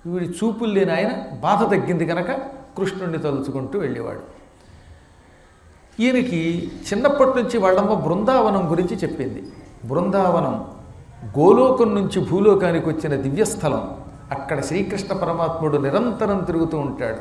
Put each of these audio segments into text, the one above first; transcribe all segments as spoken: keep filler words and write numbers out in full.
వీడి చూపులు లేని ఆయన బాధ తగ్గింది కనుక కృష్ణుడిని తలుచుకుంటూ వెళ్ళేవాడు. ఈయనకి చిన్నప్పటి నుంచి వాళ్ళమ్మ బృందావనం గురించి చెప్పింది. బృందావనం గోలోకం నుంచి భూలోకానికి వచ్చిన దివ్యస్థలం. అక్కడ శ్రీకృష్ణ పరమాత్ముడు నిరంతరం తిరుగుతూ ఉంటాడు.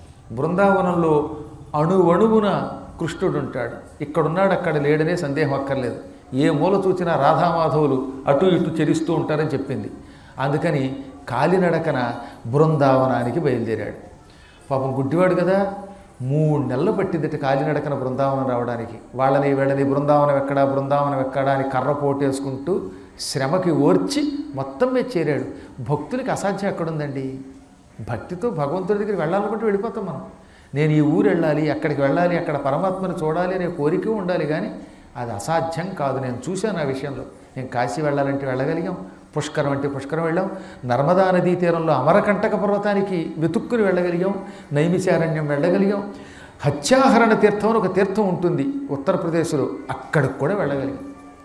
బృందావనంలో అణువణువున కృష్ణుడు ఉంటాడు. ఇక్కడున్నాడు అక్కడ లేడనే సందేహం అక్కర్లేదు. ఏ మూల చూచినా రాధామాధవులు అటు ఇటు చెరిస్తూ ఉంటారని చెప్పింది. అందుకని కాలినడకన బృందావనానికి బయలుదేరాడు. పాపం గుడ్డివాడు కదా, మూడు నెలలు పట్టిందట కాలినడకన బృందావనం రావడానికి. వాళ్ళని వీళ్ళని బృందావనం ఎక్కడా బృందావనం ఎక్కడా అని కర్ర పోటేసుకుంటూ శ్రమకి ఓర్చి మొత్తం మీద చేరాడు. భక్తులకి అసాధ్యం ఎక్కడుందండి? భక్తితో భగవంతుడి దగ్గరికి వెళ్ళాలనుకుంటే వెళ్ళిపోతాం మనం. నేను ఈ ఊరు వెళ్ళాలి, అక్కడికి వెళ్ళాలి, అక్కడ పరమాత్మను చూడాలి అనే కోరిక ఉండాలి, కానీ అది అసాధ్యం కాదు. నేను చూశాను ఆ విషయంలో. నేను కాశీ వెళ్ళాలంటే వెళ్ళగలిగాం, పుష్కరం అంటే పుష్కరం వెళ్ళాం, నర్మదా నదీ తీరంలో అమరకంటక పర్వతానికి వెతుక్కుని వెళ్ళగలిగాం, నైమిశారణ్యం వెళ్ళగలిగాం, హత్యాహరణ తీర్థం అని ఒక తీర్థం ఉంటుంది ఉత్తరప్రదేశ్లో, అక్కడికి కూడా వెళ్ళగలిగాం.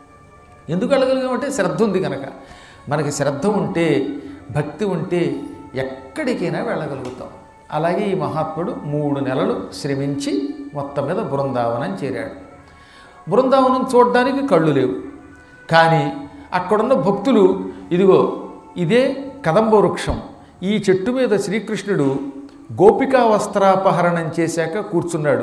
ఎందుకు వెళ్ళగలిగాం అంటే శ్రద్ధ ఉంది కనుక. మనకి శ్రద్ధ ఉంటే, భక్తి ఉంటే ఎక్కడికైనా వెళ్ళగలుగుతాం. అలాగే ఈ మహాత్ముడు మూడు నెలలు శ్రమించి మొత్తం మీద బృందావనం చేరాడు. బృందావనం చూడడానికి కళ్ళు లేవు, కానీ అక్కడున్న భక్తులు ఇదిగో ఇదే కదంబ వృక్షం, ఈ చెట్టు మీద శ్రీకృష్ణుడు గోపికా వస్త్రాపహరణం చేశాక కూర్చున్నాడు.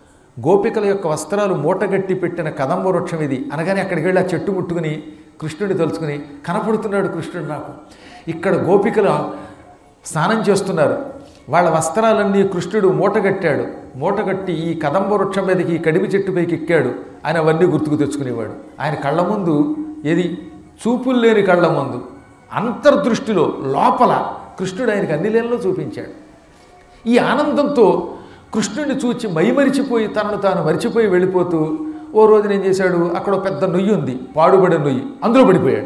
గోపికల యొక్క వస్త్రాలు మూటగట్టి పెట్టిన కదంబ వృక్షం ఇది అనగానే అక్కడికి వెళ్ళి ఆ చెట్టు ముట్టుకుని కృష్ణుడిని తలుచుకుని కనపడుతున్నాడు కృష్ణుడు నాకు. ఇక్కడ గోపికలు స్నానం చేస్తున్నారు, వాళ్ళ వస్త్రాలన్నీ కృష్ణుడు మూటగట్టాడు. మూటగట్టి ఈ కదంబ వృక్షం మీదకి ఈ కడిమి చెట్టు పైకి ఎక్కాడు. ఆయన అవన్నీ గుర్తుకు తెచ్చుకునేవాడు. ఆయన కళ్ళ ముందు ఏది చూపులు లేని కళ్ళ ముందు అంతర్దృష్టిలో లోపల కృష్ణుడు ఆయనకి అన్ని లేలలో చూపించాడు. ఈ ఆనందంతో కృష్ణుడిని చూచి మైమరిచిపోయి తనను తాను మరిచిపోయి వెళ్ళిపోతూ ఓ రోజున ఏం చేశాడు, అక్కడ పెద్ద నొయ్యి ఉంది, పాడుబడే నొయ్యి, అందులో పడిపోయాడు.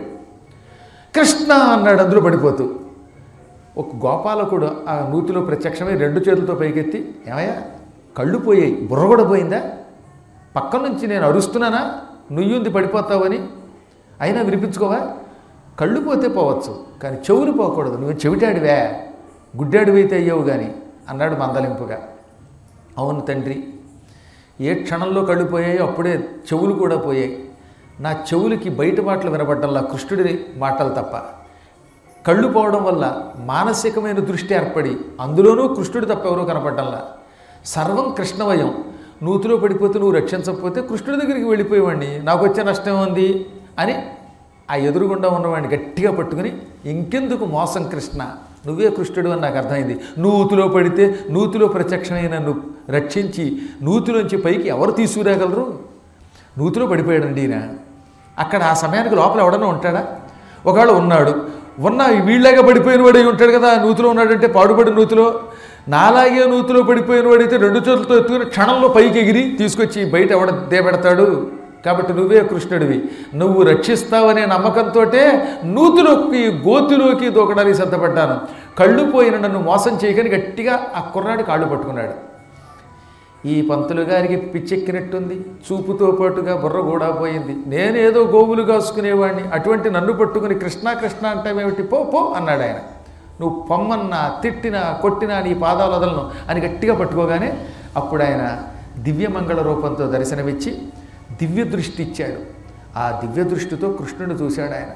కృష్ణ అన్నాడు అందులో పడిపోతూ. ఒక గోపాలకుడు ఆ నూతిలో ప్రత్యక్షమై రెండు చేతులతో పైకెత్తి, ఏమయ్యా కళ్ళు పోయాయి, బుర్ర కూడా పోయిందా? పక్క నుంచి నేను అరుస్తున్నానా నుయ్యుంది పడిపోతావని, అయినా వినిపించుకోవా? కళ్ళు పోతే పోవచ్చు కానీ చెవులు పోకూడదు, నువ్వు చెవిటాడివే, గుడ్డాడివైతే అయ్యావు కానీ అన్నాడు మందలింపుగా. అవును తండ్రి, ఏ క్షణంలో కళ్ళు పోయాయో అప్పుడే చెవులు కూడా పోయాయి. నా చెవులకి బయట మాటలు వినబడ్డంలా కృష్ణుడి మాటలు తప్ప. కళ్ళు పోవడం వల్ల మానసికమైన దృష్టి ఏర్పడి అందులోనూ కృష్ణుడు తప్ప ఎవరూ కనపడ్డంలా. సర్వం కృష్ణవయం. నూతిలో పడిపోతే నువ్వు రక్షించకపోతే కృష్ణుడి దగ్గరికి వెళ్ళిపోయేవాడిని, నాకు వచ్చే నష్టం ఉంది అని ఆ ఎదురుగుండా ఉన్నవాడిని గట్టిగా పట్టుకుని, ఇంకెందుకు మోసం కృష్ణ, నువ్వే కృష్ణుడు అని నాకు అర్థమైంది. నూతిలో పడితే నూతిలో ప్రత్యక్షమైన నువ్వు రక్షించి నూతిలోంచి పైకి ఎవరు తీసుకురాగలరు? నూతిలో పడిపోయాడండి ఈయన. అక్కడ ఆ సమయానికి లోపల ఎవడన్నా ఉంటాడా? ఒకవేళ ఉన్నాడు, ఉన్న వీళ్ళగా పడిపోయిన వాడు ఉంటాడు కదా, నూతిలో ఉన్నాడంటే పాడుపడి నూతిలో. నాలాగే నూతిలో పడిపోయిన వాడైతే రెండు చేతులతో ఎత్తుకుని క్షణంలో పైకి ఎగిరి తీసుకొచ్చి బయట ఎవడ దేబెడతాడు. కాబట్టి నువ్వే కృష్ణుడివి, నువ్వు రక్షిస్తావనే నమ్మకంతో నూతిలోకి గోతిలోకి దూకడానికి సిద్ధపడ్డాను. కళ్ళు పోయిన నన్ను మోసం చేయకని గట్టిగా ఆ కుర్రాడి కాళ్ళు పట్టుకున్నాడు. ఈ పంతులు గారికి పిచ్చెక్కినట్టుంది, చూపుతో పాటుగా బుర్ర కూడా పోయింది. నేనేదో గోవులు కాసుకునేవాడిని, అటువంటి నన్ను పట్టుకుని కృష్ణ కృష్ణ అంటావేమిటి, పో పో అన్నాడు ఆయన. నువ్వు పొమ్మన్నా తిట్టినా కొట్టినా నీ పాదాలు వదలను అని గట్టిగా పట్టుకోగానే అప్పుడు ఆయన దివ్యమంగళ రూపంతో దర్శనమిచ్చి దివ్య దృష్టి ఇచ్చాడు. ఆ దివ్య దృష్టితో కృష్ణుని చూశాడు ఆయన.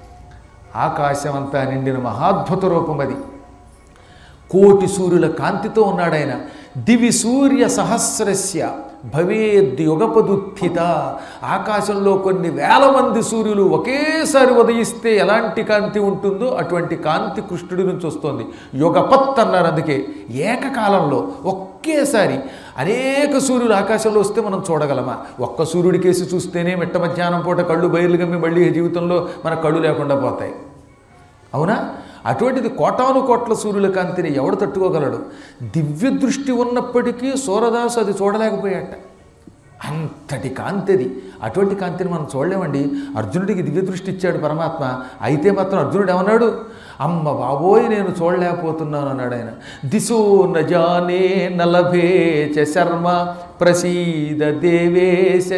ఆకాశమంతా నిండిన మహాద్భుత రూపం అది. కోటి సూర్యుల కాంతితో ఉన్నాడు ఆయన. దివి సూర్య సహస్రస్య భవేద్ యుగపదుత్థిత. ఆకాశంలో కొన్ని వేల మంది సూర్యులు ఒకేసారి ఉదయిస్తే ఎలాంటి కాంతి ఉంటుందో అటువంటి కాంతి కృష్ణుడి నుంచి వస్తుంది. యుగపత్ అన్నారు. అందుకే ఏకకాలంలో ఒకేసారి అనేక సూర్యులు ఆకాశంలో వస్తే మనం చూడగలమా? ఒక్క సూర్యుడి కేసి చూస్తేనే మిట్ట మధ్యాహ్నం పూట కళ్ళు బయలు గమ్మి మళ్ళీ జీవితంలో మన కళ్ళు లేకుండా పోతాయి, అవునా? అటువంటిది కోటాను కోట్ల సూర్యుల కాంతిని ఎవడు తట్టుకోగలడు? దివ్య దృష్టి ఉన్నప్పటికీ సూరదాసు అది చూడలేకపోయాట. అంతటి కాంతిది. అటువంటి కాంతిని మనం చూడలేమండి. అర్జునుడికి దివ్య దృష్టి ఇచ్చాడు పరమాత్మ. అయితే మాత్రం అర్జునుడు ఏమన్నాడు? అమ్మ బాబోయ్ నేను చూడలేకపోతున్నాను అన్నాడు ఆయన. దిశో నజానే నలభే చ శర్మ ప్రసీద దేవేశ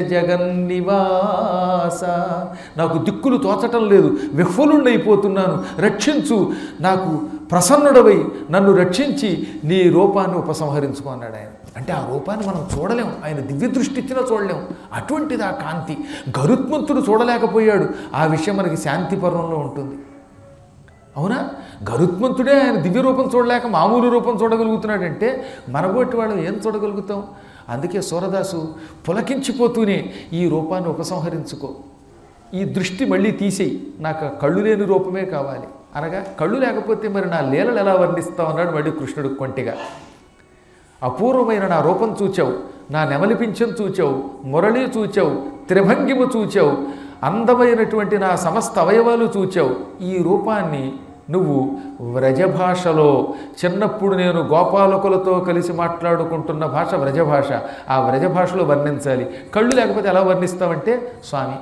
జగన్నివాస. నాకు దిక్కులు తోచటం లేదు, విహ్వలుండైపోతున్నాను, రక్షించు, నాకు ప్రసన్నుడవై నన్ను రక్షించి నీ రూపాన్ని ఉపసంహరించుకో అన్నాడు ఆయన. అంటే ఆ రూపాన్ని మనం చూడలేం, ఆయన దివ్య దృష్టి ఇచ్చినా చూడలేం. అటువంటిది ఆ కాంతి. గరుత్మంతుడు చూడలేకపోయాడు. ఆ విషయం మనకి శాంతి పర్వంలో ఉంటుంది. అవునా? గరుత్మంతుడే ఆయన దివ్య రూపం చూడలేక మామూలు రూపం చూడగలుగుతున్నాడంటే మనబోటి వాళ్ళు ఏం చూడగలుగుతాం? అందుకే సూరదాసు పులకించిపోతూనే ఈ రూపాన్ని ఉపసంహరించుకో, ఈ దృష్టి మళ్ళీ తీసేయి, నాకు కళ్ళు లేని రూపమే కావాలి అనగా, కళ్ళు లేకపోతే మరి నా లీలలు ఎలా వర్ణిస్తావు అన్నాడు మళ్ళీ కృష్ణుడు కొంటిగా. అపూర్వమైన నా రూపం చూచావు, నా నెమలిపించం చూచావు, మురళి చూచావు, త్రిభంగిమ చూచావు, అందమైనటువంటి నా సమస్త అవయవాలు చూచావు. ఈ రూపాన్ని నువ్వు వ్రజభాషలో, చిన్నప్పుడు నేను గోపాలకులతో కలిసి మాట్లాడుకుంటున్న భాష వ్రజభాష, ఆ వ్రజభాషలో వర్ణించాలి. కళ్ళు లేకపోతే ఎలా వర్ణిస్తావంటే, స్వామి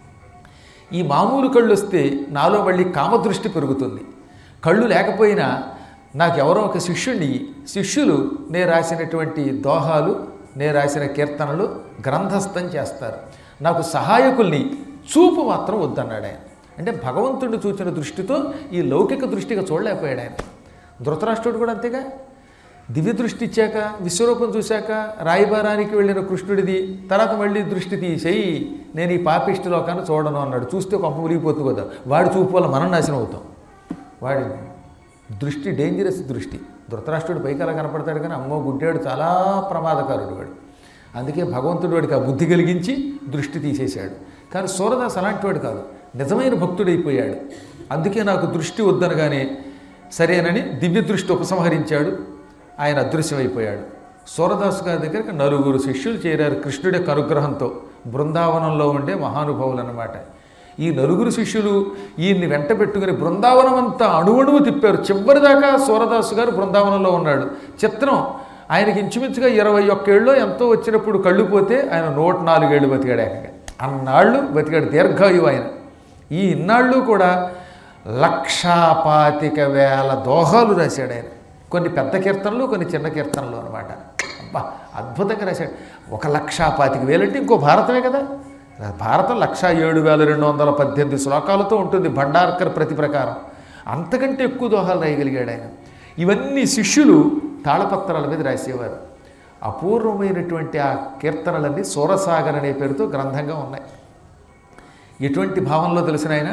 ఈ మామూలు కళ్ళు వస్తే నాలో మళ్ళీ కామదృష్టి పెరుగుతుంది. కళ్ళు లేకపోయినా నాకెవరో ఒక శిష్యుణ్ణి, శిష్యులు నే రాసినటువంటి దోహాలు, నే రాసిన కీర్తనలు గ్రంథస్థం చేస్తారు. నాకు సహాయకుల్ని చూపు మాత్రం వద్దన్నాడు ఆయన. అంటే భగవంతుడిని చూచిన దృష్టితో ఈ లౌకిక దృష్టిగా చూడలేకపోయాడు ఆయన. ధృతరాష్ట్రుడు కూడా అంతేగా. దివ్య దృష్టి ఇచ్చాక, విశ్వరూపం చూశాక, రాయబారానికి వెళ్ళిన కృష్ణుడిది తర్వాత మళ్ళీ దృష్టి తీసేయి, నేను ఈ పాపిష్టి లోకాన్ని చూడను అన్నాడు. చూస్తే కొంప మురిగిపోతుంది కదా. వాడి చూపు వల్ల మనం నాశనం అవుతాం. వాడి దృష్టి డేంజరస్ దృష్టి. ధృతరాష్ట్రుడు పైకి అలా కనపడతాడు కానీ అమ్మో గుడ్డాడు, చాలా ప్రమాదకారుడు వాడు. అందుకే భగవంతుడు వాడికి ఆ బుద్ధి కలిగించి దృష్టి తీసేశాడు. కానీ సూరదాస్ అలాంటి వాడు కాదు, నిజమైన భక్తుడైపోయాడు. అందుకే నాకు దృష్టి వద్దనగానే సరేనని దివ్య దృష్టి ఉపసంహరించాడు. ఆయన అదృశ్యమైపోయాడు. సూరదాసు గారి దగ్గరికి నలుగురు శిష్యులు చేరారు కృష్ణుడి యొక్క అనుగ్రహంతో. బృందావనంలో ఉండే మహానుభావులు అన్నమాట. ఈ నలుగురు శిష్యులు ఈయన్ని వెంట పెట్టుకుని బృందావనం అంతా అణువణువు తిప్పారు. చివరిదాకా సూరదాసు గారు బృందావనంలో ఉన్నాడు. చిత్రం, ఆయనకి ఇంచుమించుగా ఇరవై ఒక్కేళ్ళలో ఎంతో వచ్చినప్పుడు కళ్ళు పోతే ఆయన నూట నాలుగేళ్ళు బతికాడు. ఏకంగా అన్నాళ్ళు బతికాడు, దీర్ఘాయువు ఆయన. ఈ ఇన్నాళ్ళు కూడా లక్షా పాతిక వేల దోహాలు రాశాడు ఆయన. కొన్ని పెద్ద కీర్తనలు, కొన్ని చిన్న కీర్తనలు అనమాట. అబ్బా అద్భుతంగా రాశాడు. ఒక లక్షా పాతిక వేలంటే ఇంకో భారతమే కదా. భారతం లక్షా ఏడు వేల రెండు వందల పద్దెనిమిది శ్లోకాలతో ఉంటుంది భండార్కర్ ప్రతి ప్రకారం. అంతకంటే ఎక్కువ దోహాలు రాయగలిగాడు ఆయన. ఇవన్నీ శిష్యులు తాళపత్రాల మీద రాసేవారు. అపూర్వమైనటువంటి ఆ కీర్తనలన్నీ సూరసాగర్ అనే పేరుతో గ్రంథంగా ఉన్నాయి. ఎటువంటి భావంలో తెలిసిన ఆయన,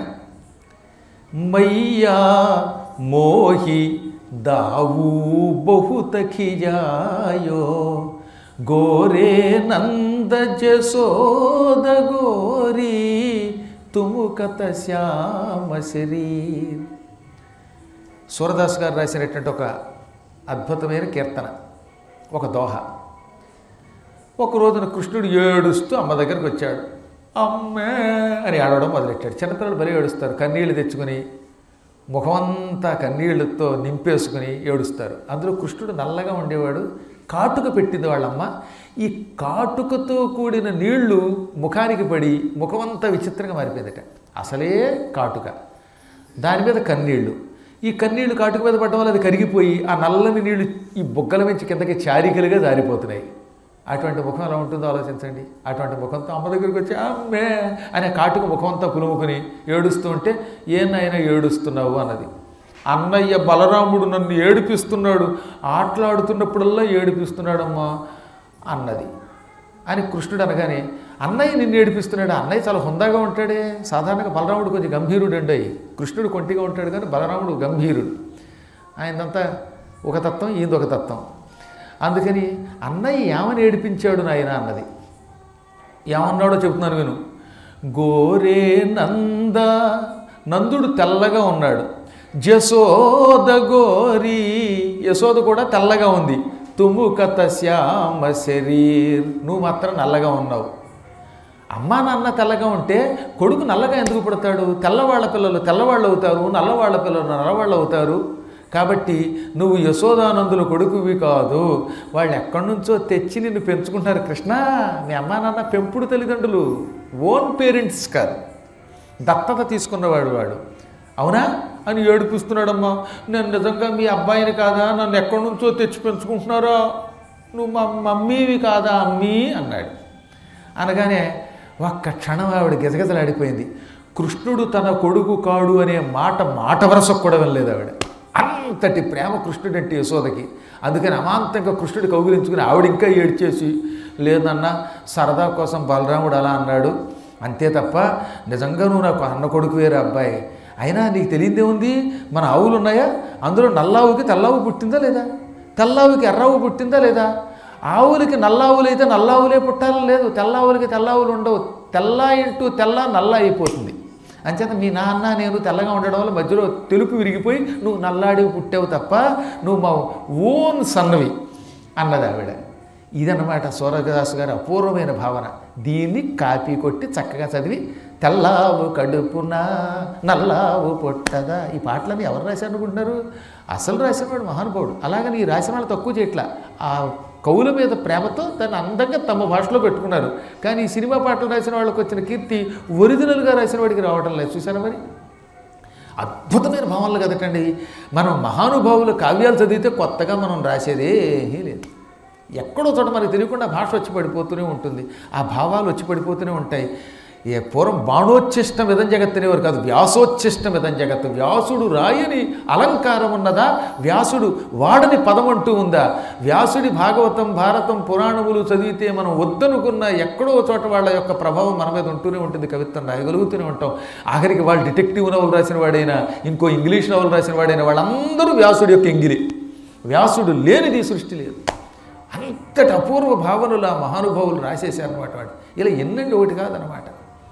మయ్యా మోహి దావు బహుత ఖిజాయో గోరే నంద జసోద గోరీ తుముకత శ్యామ శరీర్. సూరదాస్ గారు రాసినటువంటి ఒక అద్భుతమైన కీర్తన, ఒక దోహ. ఒక రోజున కృష్ణుడు ఏడుస్తూ అమ్మ దగ్గరికి వచ్చాడు. అమ్మే అని ఆడవడం మొదలెట్టాడు. చిన్నపిల్లలు బలి ఏడుస్తారు, కన్నీళ్లు తెచ్చుకొని ముఖమంతా కన్నీళ్లతో నింపేసుకుని ఏడుస్తారు. అందులో కృష్ణుడు నల్లగా ఉండేవాడు. కాటుక పెట్టింది వాళ్ళమ్మ. ఈ కాటుకతో కూడిన నీళ్లు ముఖానికి పడి ముఖమంతా విచిత్రంగా మారిపోయిందట. అసలే కాటుక, దాని మీద కన్నీళ్లు. ఈ కన్నీళ్లు కాటుక మీద పడడం వల్ల అది కరిగిపోయి ఆ నల్లని నీళ్లు ఈ బుగ్గల నుంచి కిందకి చారికలుగా జారిపోతున్నాయి. అటువంటి ముఖం ఎలా ఉంటుందో ఆలోచించండి. అటువంటి ముఖంతో అమ్మ దగ్గరికి వచ్చి అమ్మే అనే కాటుక ముఖమంతా పులుముకుని ఏడుస్తూ ఉంటే, ఏనాయన ఏడుస్తున్నావు అన్నది. అన్నయ్య బలరాముడు నన్ను ఏడిపిస్తున్నాడు, ఆటలాడుతున్నప్పుడల్లా ఏడిపిస్తున్నాడమ్మా అన్నది. అని కృష్ణుడు అనగానే, అన్నయ్య నిన్ను ఏడిపిస్తున్నాడు. అన్నయ్య చాలా హుందాగా ఉంటాడే. సాధారణంగా బలరాముడు కొంచెం గంభీరుడు అండి. కృష్ణుడు కొంటిగా ఉంటాడు కానీ బలరాముడు గంభీరుడు. ఆయనంతా ఒక తత్వం, ఈయన ఒక తత్వం. అందుకని అన్నయ్య ఏమని ఏడిపించాడు నాయన అన్నది. ఏమన్నాడో చెబుతున్నాను విను. గోరే నంద, నందుడు తెల్లగా ఉన్నాడు. జసోద గోరీ, యశోద కూడా తెల్లగా ఉంది. తుముకత శ్యామ శరీర్, నువ్వు మాత్రం నల్లగా ఉన్నావు. అమ్మా నాన్న తెల్లగా ఉంటే కొడుకు నల్లగా ఎందుకు పుడతాడు? తెల్లవాళ్ల పిల్లలు తెల్లవాళ్ళు అవుతారు, నల్లవాళ్ల పిల్లలు నల్లవాళ్ళు అవుతారు. కాబట్టి నువ్వు యశోదానందుల కొడుకువి కాదు. వాళ్ళు ఎక్కడి నుంచో తెచ్చి నిన్ను పెంచుకుంటారు కృష్ణ. మీ అమ్మా నాన్న పెంపుడు తల్లిదండ్రులు, ఓన్ పేరెంట్స్ కాదు, దత్తత తీసుకున్నవాడు వాడు. అవునా అని ఏడిపిస్తున్నాడమ్మా. నేను నిజంగా మీ అబ్బాయిని కాదా, నన్ను ఎక్కడి నుంచో తెచ్చి పెంచుకుంటున్నారో, నువ్వు మా మమ్మీవి కాదా అమ్మీ అన్నాడు. అనగానే ఒక్క క్షణం ఆవిడ గిజగిజలాడిపోయింది. కృష్ణుడు తన కొడుకు కాడు అనే మాట మాట వరసకు కూడా వినలేదు ఆవిడ. అంతటి ప్రేమ కృష్ణుడంటే యశోదకి. అందుకని అమాంతంగా కృష్ణుడి కౌగిలించుకుని ఆవిడ ఇంకా ఏడ్చేసి, లేదన్నా సరదా కోసం బలరాముడు అలా అన్నాడు అంతే తప్ప నిజంగా నువ్వు నాకు అన్న కొడుకు వేరే అబ్బాయి. అయినా నీకు తెలియదే ఉంది, మన ఆవులు ఉన్నాయా, అందులో నల్లావుకి తెల్లావు పుట్టిందా లేదా, తెల్లావుకి ఎర్రావు పుట్టిందా లేదా? ఆవులకి నల్లావులు అయితే నల్లావులే పుట్టాలని లేదు, తెల్లావులకి తెల్లావులు ఉండవు. తెల్ల ఇంటూ తెల్ల నల్ల అయిపోతుంది. అంచేత మీ నాన్న నేను తెల్లగా ఉండడం వల్ల మధ్యలో తెలుపు విరిగిపోయి నువ్వు నల్లాడివి పుట్టావు తప్ప నువ్వు మా ఓన్ సన్నవి అన్నది ఆవిడ. ఇదన్నమాట సూరదాసు గారి అపూర్వమైన భావన. దీన్ని కాపీ కొట్టి చక్కగా చదివి తెల్లావు కడుపున నల్లావు పొట్టదా, ఈ పాటలని ఎవరు రాశారు అనుకుంటున్నారు? అసలు రాసినవాడు మహానుభావుడు. అలాగని ఈ రాసిన వాళ్ళు తక్కువ చేయట్లా, ఆ కవుల మీద ప్రేమతో దాన్ని అందంగా తమ భాషలో పెట్టుకున్నారు. కానీ ఈ సినిమా పాటలు రాసిన వాళ్ళకి వచ్చిన కీర్తి ఒరిజినల్గా రాసిన వాడికి రావటం లేదు. చూసారా మరి? అద్భుతమైన భావనలు కదటండి. మనం మహానుభావుల కావ్యాలు చదివితే కొత్తగా మనం రాసేదేమీ లేదు. ఎక్కడో చోట మనకి తెలియకుండా భాష వచ్చి పడిపోతూనే ఉంటుంది, ఆ భావాలు వచ్చి పడిపోతూనే ఉంటాయి. ఏ పూర్వం బాణోచ్ఛిష్టం ఇదం జగత్ అనేవారు కాదు, వ్యాసోచ్ఛిష్టం ఇదం జగత్. వ్యాసుడు రాయని అలంకారం ఉన్నదా, వ్యాసుడు వాడని పదం అంటూ ఉందా? వ్యాసుడి భాగవతం భారతం పురాణములు చదివితే మనం వద్దనుకున్న ఎక్కడో చోట వాళ్ళ యొక్క ప్రభావం మన మీద ఉంటూనే ఉంటుంది. కవిత్వం రాయగలుగుతూనే ఉంటాం. ఆఖరికి వాళ్ళు డిటెక్టివ్ నవలు రాసిన వాడైనా, ఇంకో ఇంగ్లీష్ నవలు రాసిన వాడైనా వాళ్ళందరూ వ్యాసుడి యొక్క ఎంగిలి. వ్యాసుడు లేనిది సృష్టి లేదు. అంతటి అపూర్వ భావనలు ఆ మహానుభావులు రాసేశారన్నమాట. వాడు ఇలా ఎన్నండి ఒకటి కాదనమాట.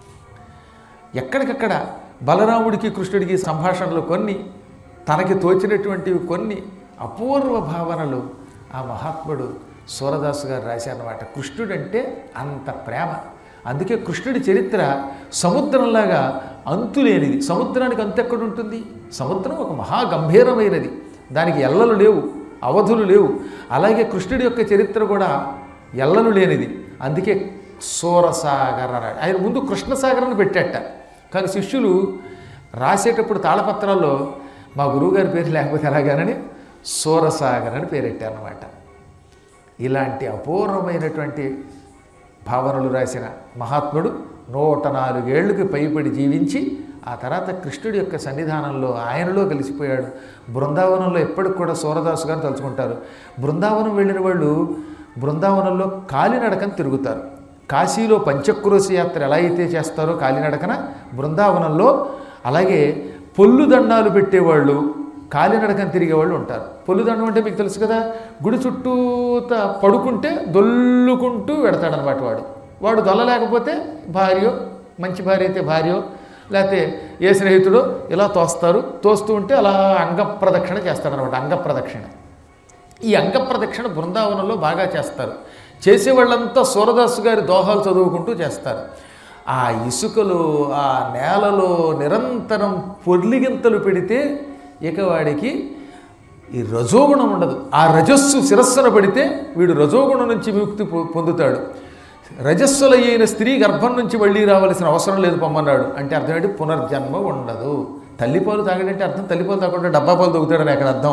ఎక్కడికక్కడ బలరాముడికి కృష్ణుడికి సంభాషణలు కొన్ని, తనకి తోచినటువంటివి కొన్ని అపూర్వ భావనలు ఆ మహాత్ముడు సూరదాసు గారు రాశారన్నమాట. కృష్ణుడంటే అంత ప్రేమ. అందుకే కృష్ణుడి చరిత్ర సముద్రంలాగా అంతులేనిది. సముద్రానికి అంతు ఎక్కడుంటుంది? సముద్రం ఒక మహాగంభీరమైనది, దానికి ఎల్లలు లేవు, అవధులు లేవు. అలాగే కృష్ణుడి యొక్క చరిత్ర కూడా ఎల్లలు లేనిది. అందుకే సూరసాగర్ అన్నాడు. ఆయన ముందు కృష్ణసాగర్ అని పెట్టేట, కానీ శిష్యులు రాసేటప్పుడు తాళపత్రాల్లో మా గురువుగారి పేరు లేకపోతే ఎలాగానని సూరసాగర్ అని పేరెట్టారన్నమాట. ఇలాంటి అపూర్వమైనటువంటి భావనలు రాసిన మహాత్ముడు నూట నాలుగేళ్లకు పైబడి జీవించి ఆ తర్వాత కృష్ణుడి యొక్క సన్నిధానంలో ఆయనలో కలిసిపోయాడు. బృందావనంలో ఎప్పటికి కూడా సూరదాసు గారు తలుచుకుంటారు. బృందావనం వెళ్ళిన వాళ్ళు బృందావనంలో కాలినడకని తిరుగుతారు. కాశీలో పంచక్రోశ యాత్ర ఎలా అయితే చేస్తారో కాలినడకన, బృందావనంలో అలాగే పొల్లు దండాలు పెట్టేవాళ్ళు కాలినడకని తిరిగేవాళ్ళు ఉంటారు. పొల్లు దండం అంటే మీకు తెలుసు కదా, గుడి చుట్టూత పడుకుంటే దొల్లుకుంటూ వెడతాడనమాట. వాడు వాడు దొల్లలేకపోతే భార్యో, మంచి భార్య అయితే భార్యో, లేకపోతే ఏ స్నేహితుడో ఇలా తోస్తారు. తోస్తూ ఉంటే అలా అంగప్రదక్షిణ చేస్తాడనమాట. అంగప్రదక్షిణ, ఈ అంగప్రదక్షిణ బృందావనంలో బాగా చేస్తారు. చేసేవాళ్ళంతా సూరదాసు గారి దోహాలు చదువుకుంటూ చేస్తారు. ఆ ఇసుకలో ఆ నేలలో నిరంతరం పొర్లిగింతలు పెడితే ఇక వాడికి ఈ రజోగుణం ఉండదు. ఆ రజస్సు శిరస్సున పడితే వీడు రజోగుణం నుంచి విముక్తి పొందుతాడు. రజస్సుల అయిన స్త్రీ గర్భం నుంచి మళ్ళీ రావాల్సిన అవసరం లేదు పొమ్మన్నాడు. అంటే అర్థం ఏంటి? పునర్జన్మ ఉండదు. తల్లిపాలు తాగడంటే అర్థం తల్లిపాలు తాగకుండా డబ్బా పాలు తాగుతాడని అక్కడ అర్థం.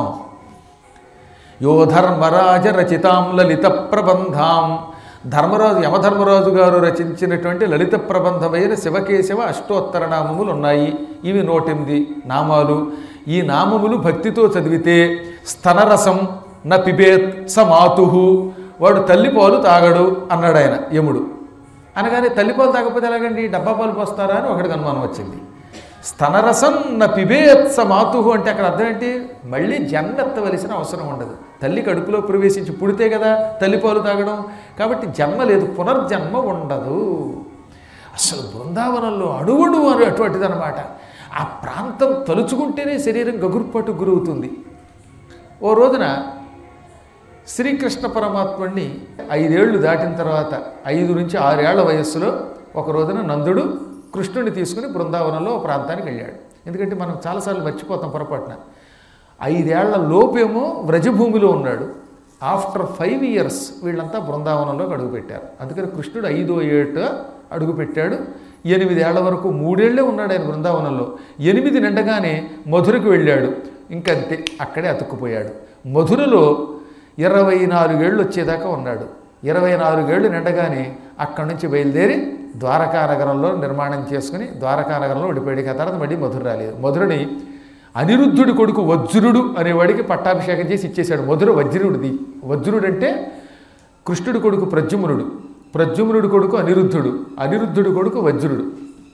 యో ధర్మరాజ రచితాం లలిత ప్రబంధాం, ధర్మరాజు యమధర్మరాజు గారు రచించినటువంటి లలిత ప్రబంధమైన శివకేశవ అష్టోత్తర నామములు ఉన్నాయి. ఇవి నూటెనిమిది నామాలు. ఈ నామములు భక్తితో చదివితే స్తనరసం న పిబేత్ స మాతు, వాడు తల్లిపాలు తాగడు అన్నాడు ఆయన యముడు. అనగానే తల్లిపాలు తాగకపోతే ఎలాగండి, డబ్బా పాలు పోస్తారా అని ఒకటికి అనుమానం వచ్చింది. స్తనరసం న పిబేత్ స మాతు అంటే అక్కడ అర్థం ఏంటి? మళ్ళీ జన్మెత్తవలసిన అవసరం ఉండదు. తల్లి కడుపులో ప్రవేశించి పుడితే కదా తల్లిపాలు తాగడం. కాబట్టి జన్మ లేదు, పునర్జన్మ ఉండదు. అసలు బృందావనంలో అడుగుడు అని అటువంటిది అనమాట. ఆ ప్రాంతం తలుచుకుంటేనే శరీరం గగుర్పాటు గురవుతుంది. ఓ రోజున శ్రీకృష్ణ పరమాత్ముడిని ఐదేళ్లు దాటిన తర్వాత, ఐదు నుంచి ఆరేళ్ల వయస్సులో ఒక రోజున నందుడు కృష్ణుడిని తీసుకుని బృందావనంలో ఒక ప్రాంతానికి వెళ్ళాడు. ఎందుకంటే మనం చాలాసార్లు మర్చిపోతాం పొరపాటున. ఐదేళ్ల లోపేమో వ్రజభూమిలో ఉన్నాడు. ఆఫ్టర్ ఫైవ్ ఇయర్స్ వీళ్ళంతా బృందావనంలోకి అడుగుపెట్టారు. అందుకని కృష్ణుడు ఐదో ఏట అడుగుపెట్టాడు. ఎనిమిదేళ్ల వరకు మూడేళ్లే ఉన్నాడు ఆయన బృందావనంలో. ఎనిమిది నిండగానే మధురకు వెళ్ళాడు. ఇంకంతే, అక్కడే అతుక్కుపోయాడు. మధురలో ఇరవై నాలుగేళ్ళు వచ్చేదాకా ఉన్నాడు. ఇరవై నాలుగేళ్ళు నిండగానే అక్కడి నుంచి బయలుదేరి ద్వారకా నగరంలో నిర్మాణం చేసుకుని ద్వారకా నగరంలో ఉండిపోయాడు. ఆ తర్వాత మళ్ళీ మధుర రాలేదు. మధురని అనిరుద్ధుడి కొడుకు వజ్రుడు అనేవాడికి పట్టాభిషేకం చేసి ఇచ్చేశాడు. మధుర వజ్రుడిది. వజ్రుడు అంటే కృష్ణుడి కొడుకు ప్రద్యుమ్నుడు, ప్రద్యుమ్నుడి కొడుకు అనిరుద్ధుడు, అనిరుద్ధుడి కొడుకు వజ్రుడు,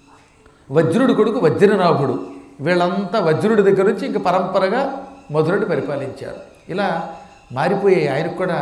వజ్రుడి కొడుకు వజ్రనాభుడు. వీళ్ళంతా వజ్రుడి దగ్గర నుంచి ఇంక పరంపరగా మధురుడు పరిపాలించారు. ఇలా మారిపోయాయి ఆయనకు కూడా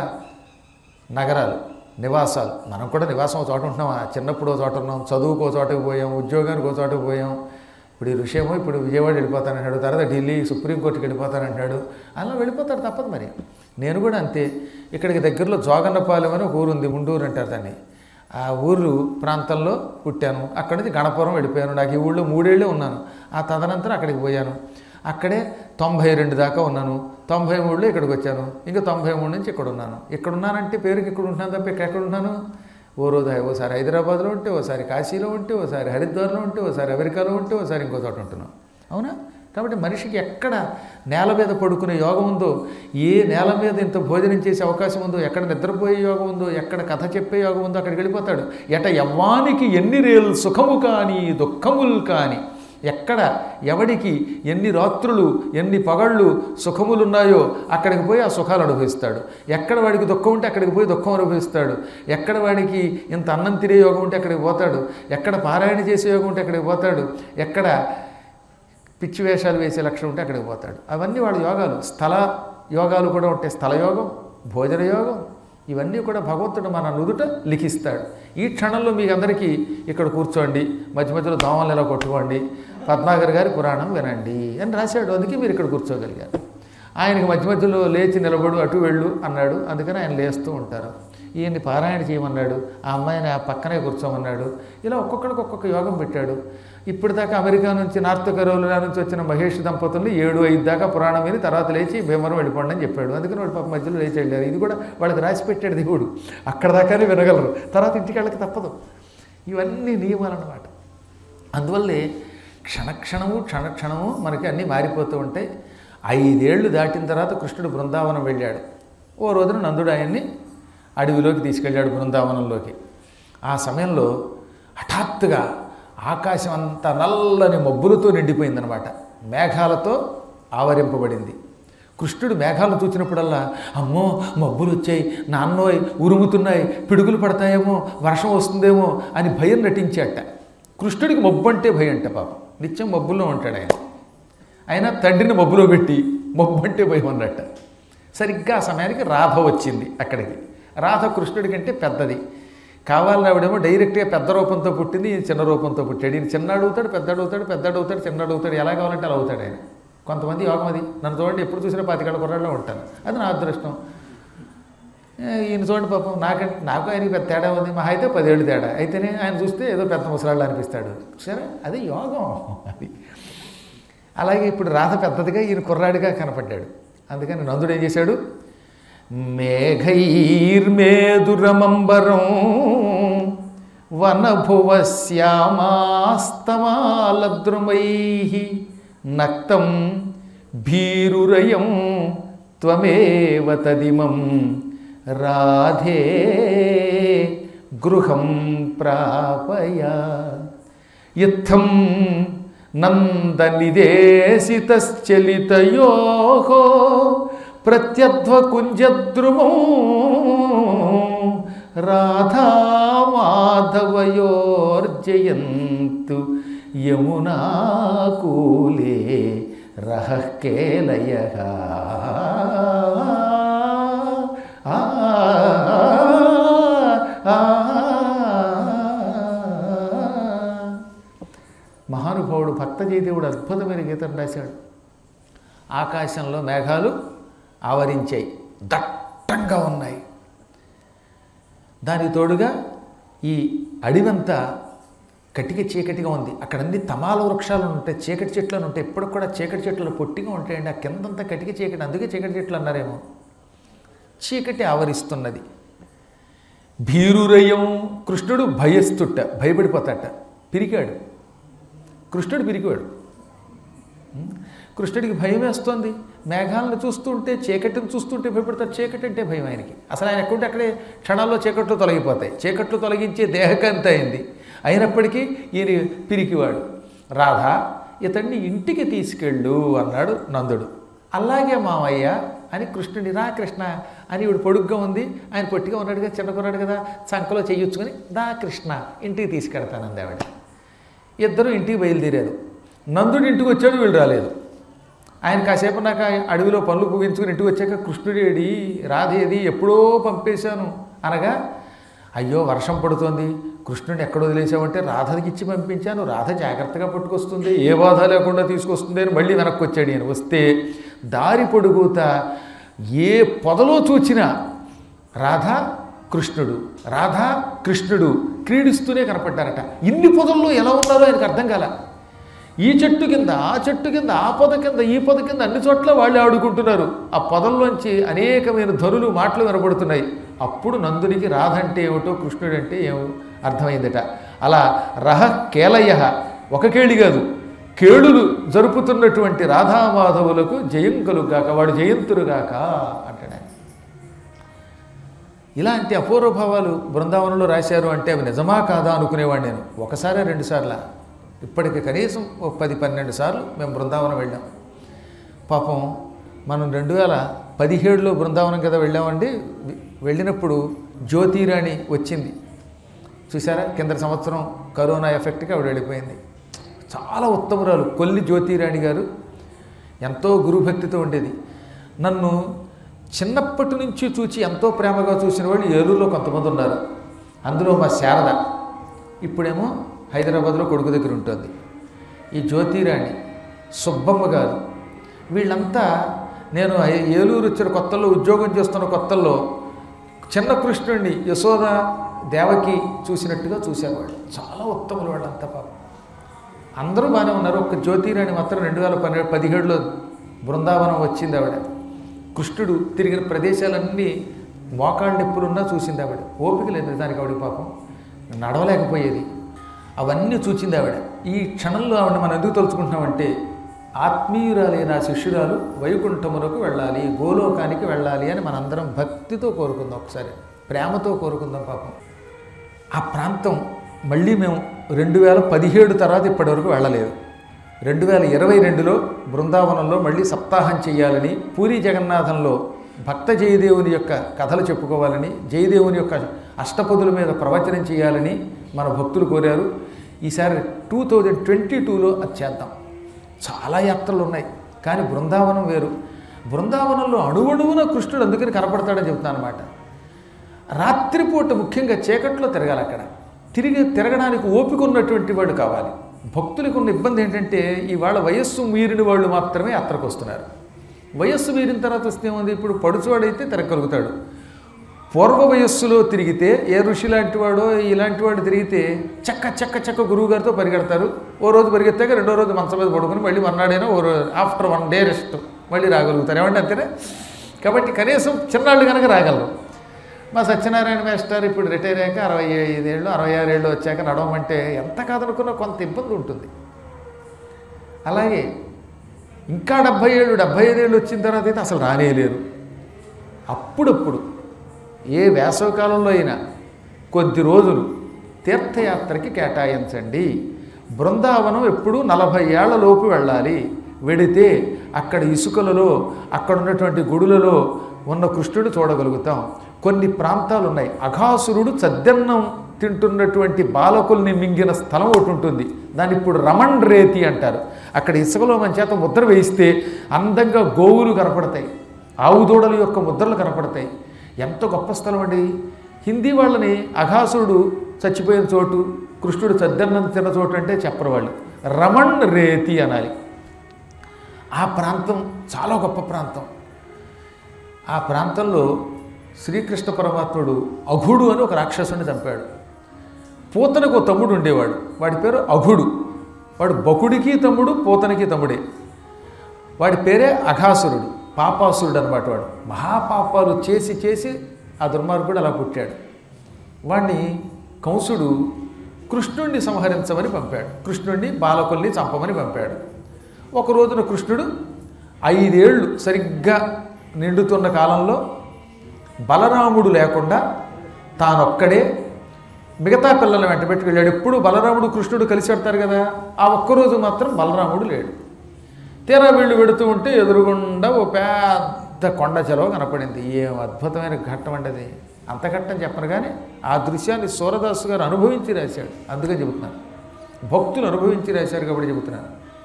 నగరాలు, నివాసాలు. మనం కూడా నివాసం ఒక చోట ఉంటున్నాం. చిన్నప్పుడు ఒక చోట ఉన్నాం, చదువుకో చోటకు పోయాం, ఉద్యోగానికి ఒక చోటకు పోయాం. ఇప్పుడు ఈ ఋషేమో ఇప్పుడు విజయవాడ వెళ్ళిపోతానంటాడు, తర్వాత ఢిల్లీ సుప్రీంకోర్టుకి వెళ్ళిపోతానంటాడు. అలా వెళ్ళిపోతాడు, తప్పదు మరి. నేను కూడా అంతే. ఇక్కడికి దగ్గరలో జోగన్నపాలెం అని ఒక ఊరు ఉంది, ఉండూరు అంటారు దాన్ని. ఆ ఊరు ప్రాంతంలో పుట్టాను. అక్కడి నుంచి గణపురం వెళ్ళిపోయాను. నాకు ఈ ఊళ్ళో మూడేళ్ళే ఉన్నాను. ఆ తదనంతరం అక్కడికి పోయాను. అక్కడే తొంభై రెండు దాకా ఉన్నాను. తొంభై మూడులో ఇక్కడికి వచ్చాను. ఇంకా తొంభై మూడు నుంచి ఇక్కడ ఉన్నాను. ఇక్కడ ఉన్నానంటే పేరుకి ఇక్కడ ఉంటున్నాను తప్ప ఇక్కడ ఎక్కడ ఉన్నాను. ఓ రోజు ఓసారి హైదరాబాద్లో ఉంటే, ఓసారి కాశీలో ఉంటే, ఓసారి హరిద్వార్లో ఉంటే, ఓసారి అమెరికాలో ఉంటే, ఓసారి ఇంకో చోట ఉంటున్నాం. అవునా? కాబట్టి మనిషికి ఎక్కడ నేల మీద పడుకునే యోగం ఉందో, ఏ నేల మీద ఇంత భోజనం చేసే అవకాశం ఉందో, ఎక్కడ నిద్రపోయే యోగం ఉందో, ఎక్కడ కథ చెప్పే యోగం ఉందో అక్కడికి వెళ్ళిపోతాడు. ఎట యవ్వానికి ఎన్ని రేలు సుఖము కానీ దుఃఖములు కానీ, ఎక్కడ ఎవడికి ఎన్ని రాత్రులు ఎన్ని పగళ్ళు సుఖములున్నాయో అక్కడికి పోయి ఆ సుఖాలు అనుభవిస్తాడు. ఎక్కడ వాడికి దుఃఖం ఉంటే అక్కడికి పోయి దుఃఖం అనుభవిస్తాడు. ఎక్కడ వాడికి ఇంత అన్నం తినే యోగం ఉంటే అక్కడికి పోతాడు. ఎక్కడ పారాయణ చేసే యోగం ఉంటే అక్కడికి పోతాడు. ఎక్కడ పిచ్చి వేషాలు వేసే లక్షణం ఉంటే అక్కడికి పోతాడు. అవన్నీ వాళ్ళ యోగాలు. స్థల యోగాలు కూడా ఉంటాయి. స్థల యోగం, భోజన యోగం, ఇవన్నీ కూడా భగవంతుడు మన నుదుట లిఖిస్తాడు. ఈ క్షణంలో మీకు అందరికీ ఇక్కడ కూర్చోండి, మధ్య మధ్యలో దోమలు ఎలా కొట్టుకోండి, పద్మాకర్ గారి పురాణం వినండి అని రాశాడు. అందుకే మీరు ఇక్కడ కూర్చోగలిగారు. ఆయనకి మధ్య మధ్యలో లేచి నిలబడు, అటు వెళ్ళు అన్నాడు. అందుకని ఆయన లేస్తూ ఉంటారు. ఈయన్ని పారాయణ చేయమన్నాడు, ఆ అమ్మాయిని ఆ పక్కనే కూర్చోమన్నాడు. ఇలా ఒక్కొక్కడికి ఒక్కొక్క యోగం పెట్టాడు. ఇప్పటిదాకా అమెరికా నుంచి, నార్త్ కరోలినా నుంచి వచ్చిన మహేష్ దంపతుల్ని ఏడు ఐదు దాకా పురాణం విని తర్వాత లేచి భీమవరం వెళ్ళిపోండి అని చెప్పాడు. అందుకని వాళ్ళు పాప మధ్యలో లేచి వెళ్ళారు. ఇది కూడా వాళ్ళకి రాసి పెట్టాడు దేవుడు. అక్కడ దాకానే వినగలరు, తర్వాత ఇంటికి వెళ్ళకి తప్పదు. ఇవన్నీ నియమాలు అన్నమాట. అందువల్లే క్షణక్షణము క్షణక్షణము మనకి అన్నీ మారిపోతూ ఉంటాయి. ఐదేళ్లు దాటిన తర్వాత కృష్ణుడు బృందావనం వెళ్ళాడు. ఓ రోజున నందుడు ఆయన్ని అడవిలోకి తీసుకెళ్ళాడు, బృందావనంలోకి. ఆ సమయంలో హఠాత్తుగా ఆకాశం అంతా నల్లని మబ్బులతో నిండిపోయిందనమాట. మేఘాలతో ఆవరింపబడింది. కృష్ణుడు మేఘాలను చూసినప్పుడల్లా అమ్మో మబ్బులు వచ్చాయి, నాన్నోయ్ ఉరుముతున్నాయి, పిడుగులు పడతాయేమో, వర్షం వస్తుందేమో అని భయం నటించాట. కృష్ణుడికి మబ్బు అంటే భయం అంట. పాపం నిత్యం మబ్బుల్లో ఉంటాడు ఆయన. ఆయన తండ్రిని మబ్బులో పెట్టి మబ్బు అంటే భయం అన్నట్ట. సరిగ్గా ఆ సమయానికి రాధ వచ్చింది అక్కడికి. రాధ కృష్ణుడి కంటే పెద్దది. కావాలని ఆవిడేమో డైరెక్ట్గా పెద్ద రూపంతో పుట్టింది, ఈయన చిన్న రూపంతో పుట్టాడు. ఈయన చిన్న అడుగుతాడు, పెద్ద అడుగుతాడు, పెద్ద అడుగుతాడు, చిన్న అడుగుతాడు. ఎలా కావాలంటే అలా అవుతాడు ఆయన. కొంతమంది యోగం అది. నన్ను చూడండి, ఎప్పుడు చూసినా పాతికేళ్ల కుర్రాళ్ళలో ఉంటాను. అది నా అదృష్టం. ఈయన చూడండి పాపం, నాకంటే నాకు ఆయనకి పెద్ద తేడా ఉంది. మహా అయితే పదేళ్ళు తేడా. అయితేనే ఆయన చూస్తే ఏదో పెద్ద ముసలాళ్ళు అనిపిస్తాడు. సరే, అది యోగం. అది అలాగే ఇప్పుడు రాధ పెద్దదిగా, ఈయన కుర్రాడిగా కనపడ్డాడు. అందుకని నందుడు ఏం చేశాడు? మేఘైర్మేదురమంబరం వనభువ శ్యామాస్తమాలద్రుమై నక్తం భీరురయం త్వమేవ తదిమం రాధే గృహం ప్రాపయ ఇత్థం నందనిదేశితశ్చలితయోః ప్రత్యధ్వకుంజద్రుమో రాధామాధవయోర్జయంతు యమునాకూలే రహః కేలయః. మహానుభావుడు భక్తజయదేవుడు అద్భుతమైన గీతం రాశాడు. ఆకాశంలో మేఘాలు ఆవరించాయి, దట్టంగా ఉన్నాయి. దానికి తోడుగా ఈ అడివంతా కటిక చీకటిగా ఉంది. అక్కడ అన్ని తమాల వృక్షాలు ఉంటాయి, చీకటి చెట్లు అని ఉంటాయి. ఎప్పుడు కూడా చీకటి చెట్లు పొట్టిగా ఉంటాయండి. ఆ కిందంతా కటిక చీకటి, అందుకే చీకటి చెట్లు అన్నారేమో. చీకటి ఆవరిస్తున్నది. భీరురయం, కృష్ణుడు భయస్తుట్ట, భయపడిపోతాట, పిరికాడు. కృష్ణుడు పిరికివాడు. కృష్ణుడికి భయం వేస్తోంది. మేఘాలను చూస్తుంటే, చీకటిని చూస్తుంటే భయపడతాడు. చీకటి అంటే భయం ఆయనకి. అసలు ఆయన ఎక్కడుంటే అక్కడే క్షణాల్లో చీకట్లు తొలగిపోతాయి. చీకట్లు తొలగించే దేహకాంతి అయింది. అయినప్పటికీ ఈయన పిరికివాడు. రాధ, ఇతన్ని ఇంటికి తీసుకెళ్ళు అన్నాడు నందుడు. అలాగే మామయ్య అని కృష్ణుడి రా కృష్ణ అని ఇవిడు పొడుగ్గా ఉంది, ఆయన పొట్టిగా ఉన్నాడు కదా, చిన్నకున్నాడు కదా, చంకలో చెయ్యొచ్చుకొని దా కృష్ణ ఇంటికి తీసుకెడతానంది ఆవిడ. ఇద్దరు ఇంటికి బయలుదేరారు. నందుడి ఇంటికి వచ్చాడు, వీళ్ళు రాలేదు. ఆయన కాసేపు నాకు అడవిలో పనులు పూగించుకుని ఇంటికి వచ్చాక కృష్ణుడేడి రాధేది ఎప్పుడో పంపేశాను అనగా, అయ్యో వర్షం పడుతోంది, కృష్ణుడిని ఎక్కడ వదిలేసామంటే రాధకి ఇచ్చి పంపించాను, రాధ జాగ్రత్తగా పట్టుకొస్తుంది, ఏ బాధ లేకుండా తీసుకొస్తుంది అని మళ్ళీ వెనక్కి వచ్చాడు. ఆయన వస్తే దారి పొడుగుతా ఏ పొదలో చూచినా రాధ కృష్ణుడు రాధ కృష్ణుడు క్రీడిస్తూనే కనపడ్డారట. ఇన్ని పొదల్లో ఎలా ఉన్నారో ఆయనకు అర్థం కాల. ఈ చెట్టు కింద ఆ చెట్టు కింద ఆ పొద కింద ఈ పొద కింద అన్ని చోట్ల వాళ్ళు ఆడుకుంటున్నారు. ఆ పొదల్లోంచి అనేకమైన ధరులు మాటలు వినబడుతున్నాయి. అప్పుడు నందునికి రాధ అంటే ఏమిటో కృష్ణుడు అంటే ఏమో అర్థమైందట. అలా రహ కేలయ ఒక కేళి కాదు, కేళులు జరుపుతున్నటువంటి రాధామాధవులకు జయం కలుగాక, వాడు జయంతురుగాక అంటాడు ఆయన. ఇలాంటి అపూర్వభావాలు బృందావనంలో రాశారు అంటే అవి నిజమా కాదా అనుకునేవాడు నేను. ఒకసారి రెండు సార్ల ఇప్పటికి కనీసం ఒక పది పన్నెండు సార్లు మేము బృందావనం వెళ్ళాం. పాపం మనం రెండు వేల పదిహేడులో బృందావనం కదా వెళ్ళామండి. వెళ్ళినప్పుడు జ్యోతిరాణి వచ్చింది చూసారా, కింద సంవత్సరం కరోనా ఎఫెక్ట్కి ఆవిడ వెళ్ళిపోయింది. చాలా ఉత్తమురాలు కొల్లి జ్యోతిరాణి గారు, ఎంతో గురుభక్తితో ఉండేది. నన్ను చిన్నప్పటి నుంచి చూచి ఎంతో ప్రేమగా చూసిన వాళ్ళు ఏలూరులో కొంతమంది ఉన్నారు. అందులో మా శారద ఇప్పుడేమో హైదరాబాద్లో కొడుకు దగ్గర ఉంటుంది. ఈ జ్యోతిరాణి, సుబ్బమ్మ గారు, వీళ్ళంతా నేను ఏలూరు వచ్చిన కొత్తల్లో ఉద్యోగం చేస్తున్న కొత్తల్లో చిన్న కృష్ణుడిని యశోద దేవకి చూసినట్టుగా చూసేవాళ్ళు. చాలా ఉత్తములు వాళ్ళంతా పాపం. అందరూ బాగానే ఉన్నారు. ఒక జ్యోతిరాణి మాత్రం రెండు వేల పన్నెండు పదిహేడులో బృందావనం వచ్చింది ఆవిడ. కృష్ణుడు తిరిగిన ప్రదేశాలన్నీ మోకాళ్ళ నొప్పులున్నా చూసింది ఆవిడ. ఓపిక లేదు దానికి ఆవిడ పాపం, నడవలేకపోయేది. అవన్నీ చూచింది ఆవిడ. ఈ క్షణంలో ఆవిడ మనం ఎందుకు తలుచుకుంటున్నామంటే, ఆత్మీయురాలైన శిష్యురాలు వైకుంఠమునకు వెళ్ళాలి, గోలోకానికి వెళ్ళాలి అని మనందరం భక్తితో కోరుకుందాం, ఒకసారి ప్రేమతో కోరుకుందాం. పాపం ఆ ప్రాంతం మళ్ళీ మేము రెండు వేల పదిహేడు తర్వాత ఇప్పటివరకు వెళ్ళలేదు. రెండు వేల ఇరవై రెండులో బృందావనంలో మళ్ళీ సప్తాహం చేయాలని, పూరి జగన్నాథంలో భక్త జయదేవుని యొక్క కథలు చెప్పుకోవాలని, జయదేవుని యొక్క అష్టపదుల మీద ప్రవచనం చేయాలని మన భక్తులు కోరారు. ఈసారి టూ థౌజండ్ ట్వంటీ టూలో అది చేద్దాం. చాలా యాత్రలు ఉన్నాయి, కానీ బృందావనం వేరు. బృందావనంలో అణువణువున కృష్ణుడు అందుకని కనపడతాడని చెప్తాను అనమాట. రాత్రిపూట ముఖ్యంగా చీకట్లో తిరగాలి. అక్కడ తిరిగి తిరగడానికి ఓపిక ఉన్నటువంటి వాడు కావాలి. భక్తులకు ఉన్న ఇబ్బంది ఏంటంటే, ఇవాళ వయస్సు మీరిన వాళ్ళు మాత్రమే యాత్రకు వస్తున్నారు. వయస్సు మీరిన తర్వాత వస్తే ఉంది, ఇప్పుడు పడుచువాడైతే తిరగలుగుతాడు. పూర్వ వయస్సులో తిరిగితే ఏ ఋషి లాంటి వాడో ఇలాంటి వాడు తిరిగితే చక్క చక్క చక్క గురువుగారితో పరిగెడతారు. ఓ రోజు పరిగెత్తాక రెండో రోజు మంచం మీద పడుకుని మళ్ళీ మర్నాడైనా ఓ ఆఫ్టర్ వన్ డే రెస్ట్ మళ్ళీ రాగలుగుతారు. ఏమంటే అంతేనే. కాబట్టి కనీసం చిన్నాళ్ళు కనుక రాగలరు. మా సత్యనారాయణ మాస్టర్ ఇప్పుడు రిటైర్ అయ్యాక అరవై ఐదేళ్ళు అరవై ఆరేళ్ళు వచ్చాక నడవమంటే ఎంత కాదనుకున్నా కొంత ఇబ్బంది ఉంటుంది. అలాగే ఇంకా డెబ్భై ఏళ్ళు డెబ్భై ఐదేళ్ళు వచ్చిన తర్వాత అయితే అసలు రానేలేరు. అప్పుడప్పుడు ఏ వేసవకాలంలో అయినా కొద్ది రోజులు తీర్థయాత్రకి కేటాయించండి. బృందావనం ఎప్పుడూ నలభై ఏళ్ల లోపు వెళ్ళాలి. వెడితే అక్కడ ఇసుకలలో అక్కడ ఉన్నటువంటి గుడులలో ఉన్న కృష్ణుడు చూడగలుగుతాం. కొన్ని ప్రాంతాలు ఉన్నాయి, అఘాసురుడు చద్దన్నం తింటున్నటువంటి బాలకుల్ని మింగిన స్థలం ఒకటి ఉంటుంది. దాన్ని ఇప్పుడు రమణ్ రేతి అంటారు. అక్కడ ఇసుకలో మన చేత ముద్ర వేయిస్తే అందంగా గోవులు కనపడతాయి, ఆవు దూడల యొక్క ముద్రలు కనపడతాయి. ఎంత గొప్ప స్థలం అండి. హిందీ వాళ్ళని అఘాసురుడు చచ్చిపోయిన చోటు, కృష్ణుడు చద్దన్నం తిన్న చోటు అంటే చెప్పరు వాళ్ళు, రమణ్ రేతి అనాలి. ఆ ప్రాంతం చాలా గొప్ప ప్రాంతం. ఆ ప్రాంతంలో శ్రీకృష్ణ పరమాత్ముడు అఘుడు అని ఒక రాక్షసుని చంపాడు. పూతనకు ఒక తమ్ముడు ఉండేవాడు, వాడి పేరు అఘుడు. వాడు బకుడికి తమ్ముడు, పూతనకి తమ్ముడే. వాడి పేరే అఘాసురుడు, పాపాసురుడు అనమాట. వాడు మహాపాపాలు చేసి చేసి ఆ దుర్మార్గుడు అలా పుట్టాడు. వాడిని కంసుడు కృష్ణుడిని సంహరించమని పంపాడు, కృష్ణుడిని బాలకుల్ని చంపమని పంపాడు. ఒక రోజున కృష్ణుడు ఐదేళ్ళు సరిగ్గా నిండుతున్న కాలంలో బలరాముడు లేకుండా తానొక్కడే మిగతా పిల్లలు వెంట పెట్టుకు వెళ్ళాడు. ఎప్పుడు బలరాముడు కృష్ణుడు కలిసి పెడతారు కదా, ఆ ఒక్కరోజు మాత్రం బలరాముడు లేడు. తీరా వీళ్ళు పెడుతూ ఉంటే ఎదురుగుండా ఓ పెద్ద కొండ చెలవ కనపడింది. ఏం అద్భుతమైన ఘట్టం అంటే అది. అంత ఘట్టం చెప్పను కానీ ఆ దృశ్యాన్ని సూరదాసు గారు అనుభవించి రాశాడు, అందుకని చెబుతున్నాను. భక్తులు అనుభవించి రాశారు కాబట్టి చెబుతున్నాను.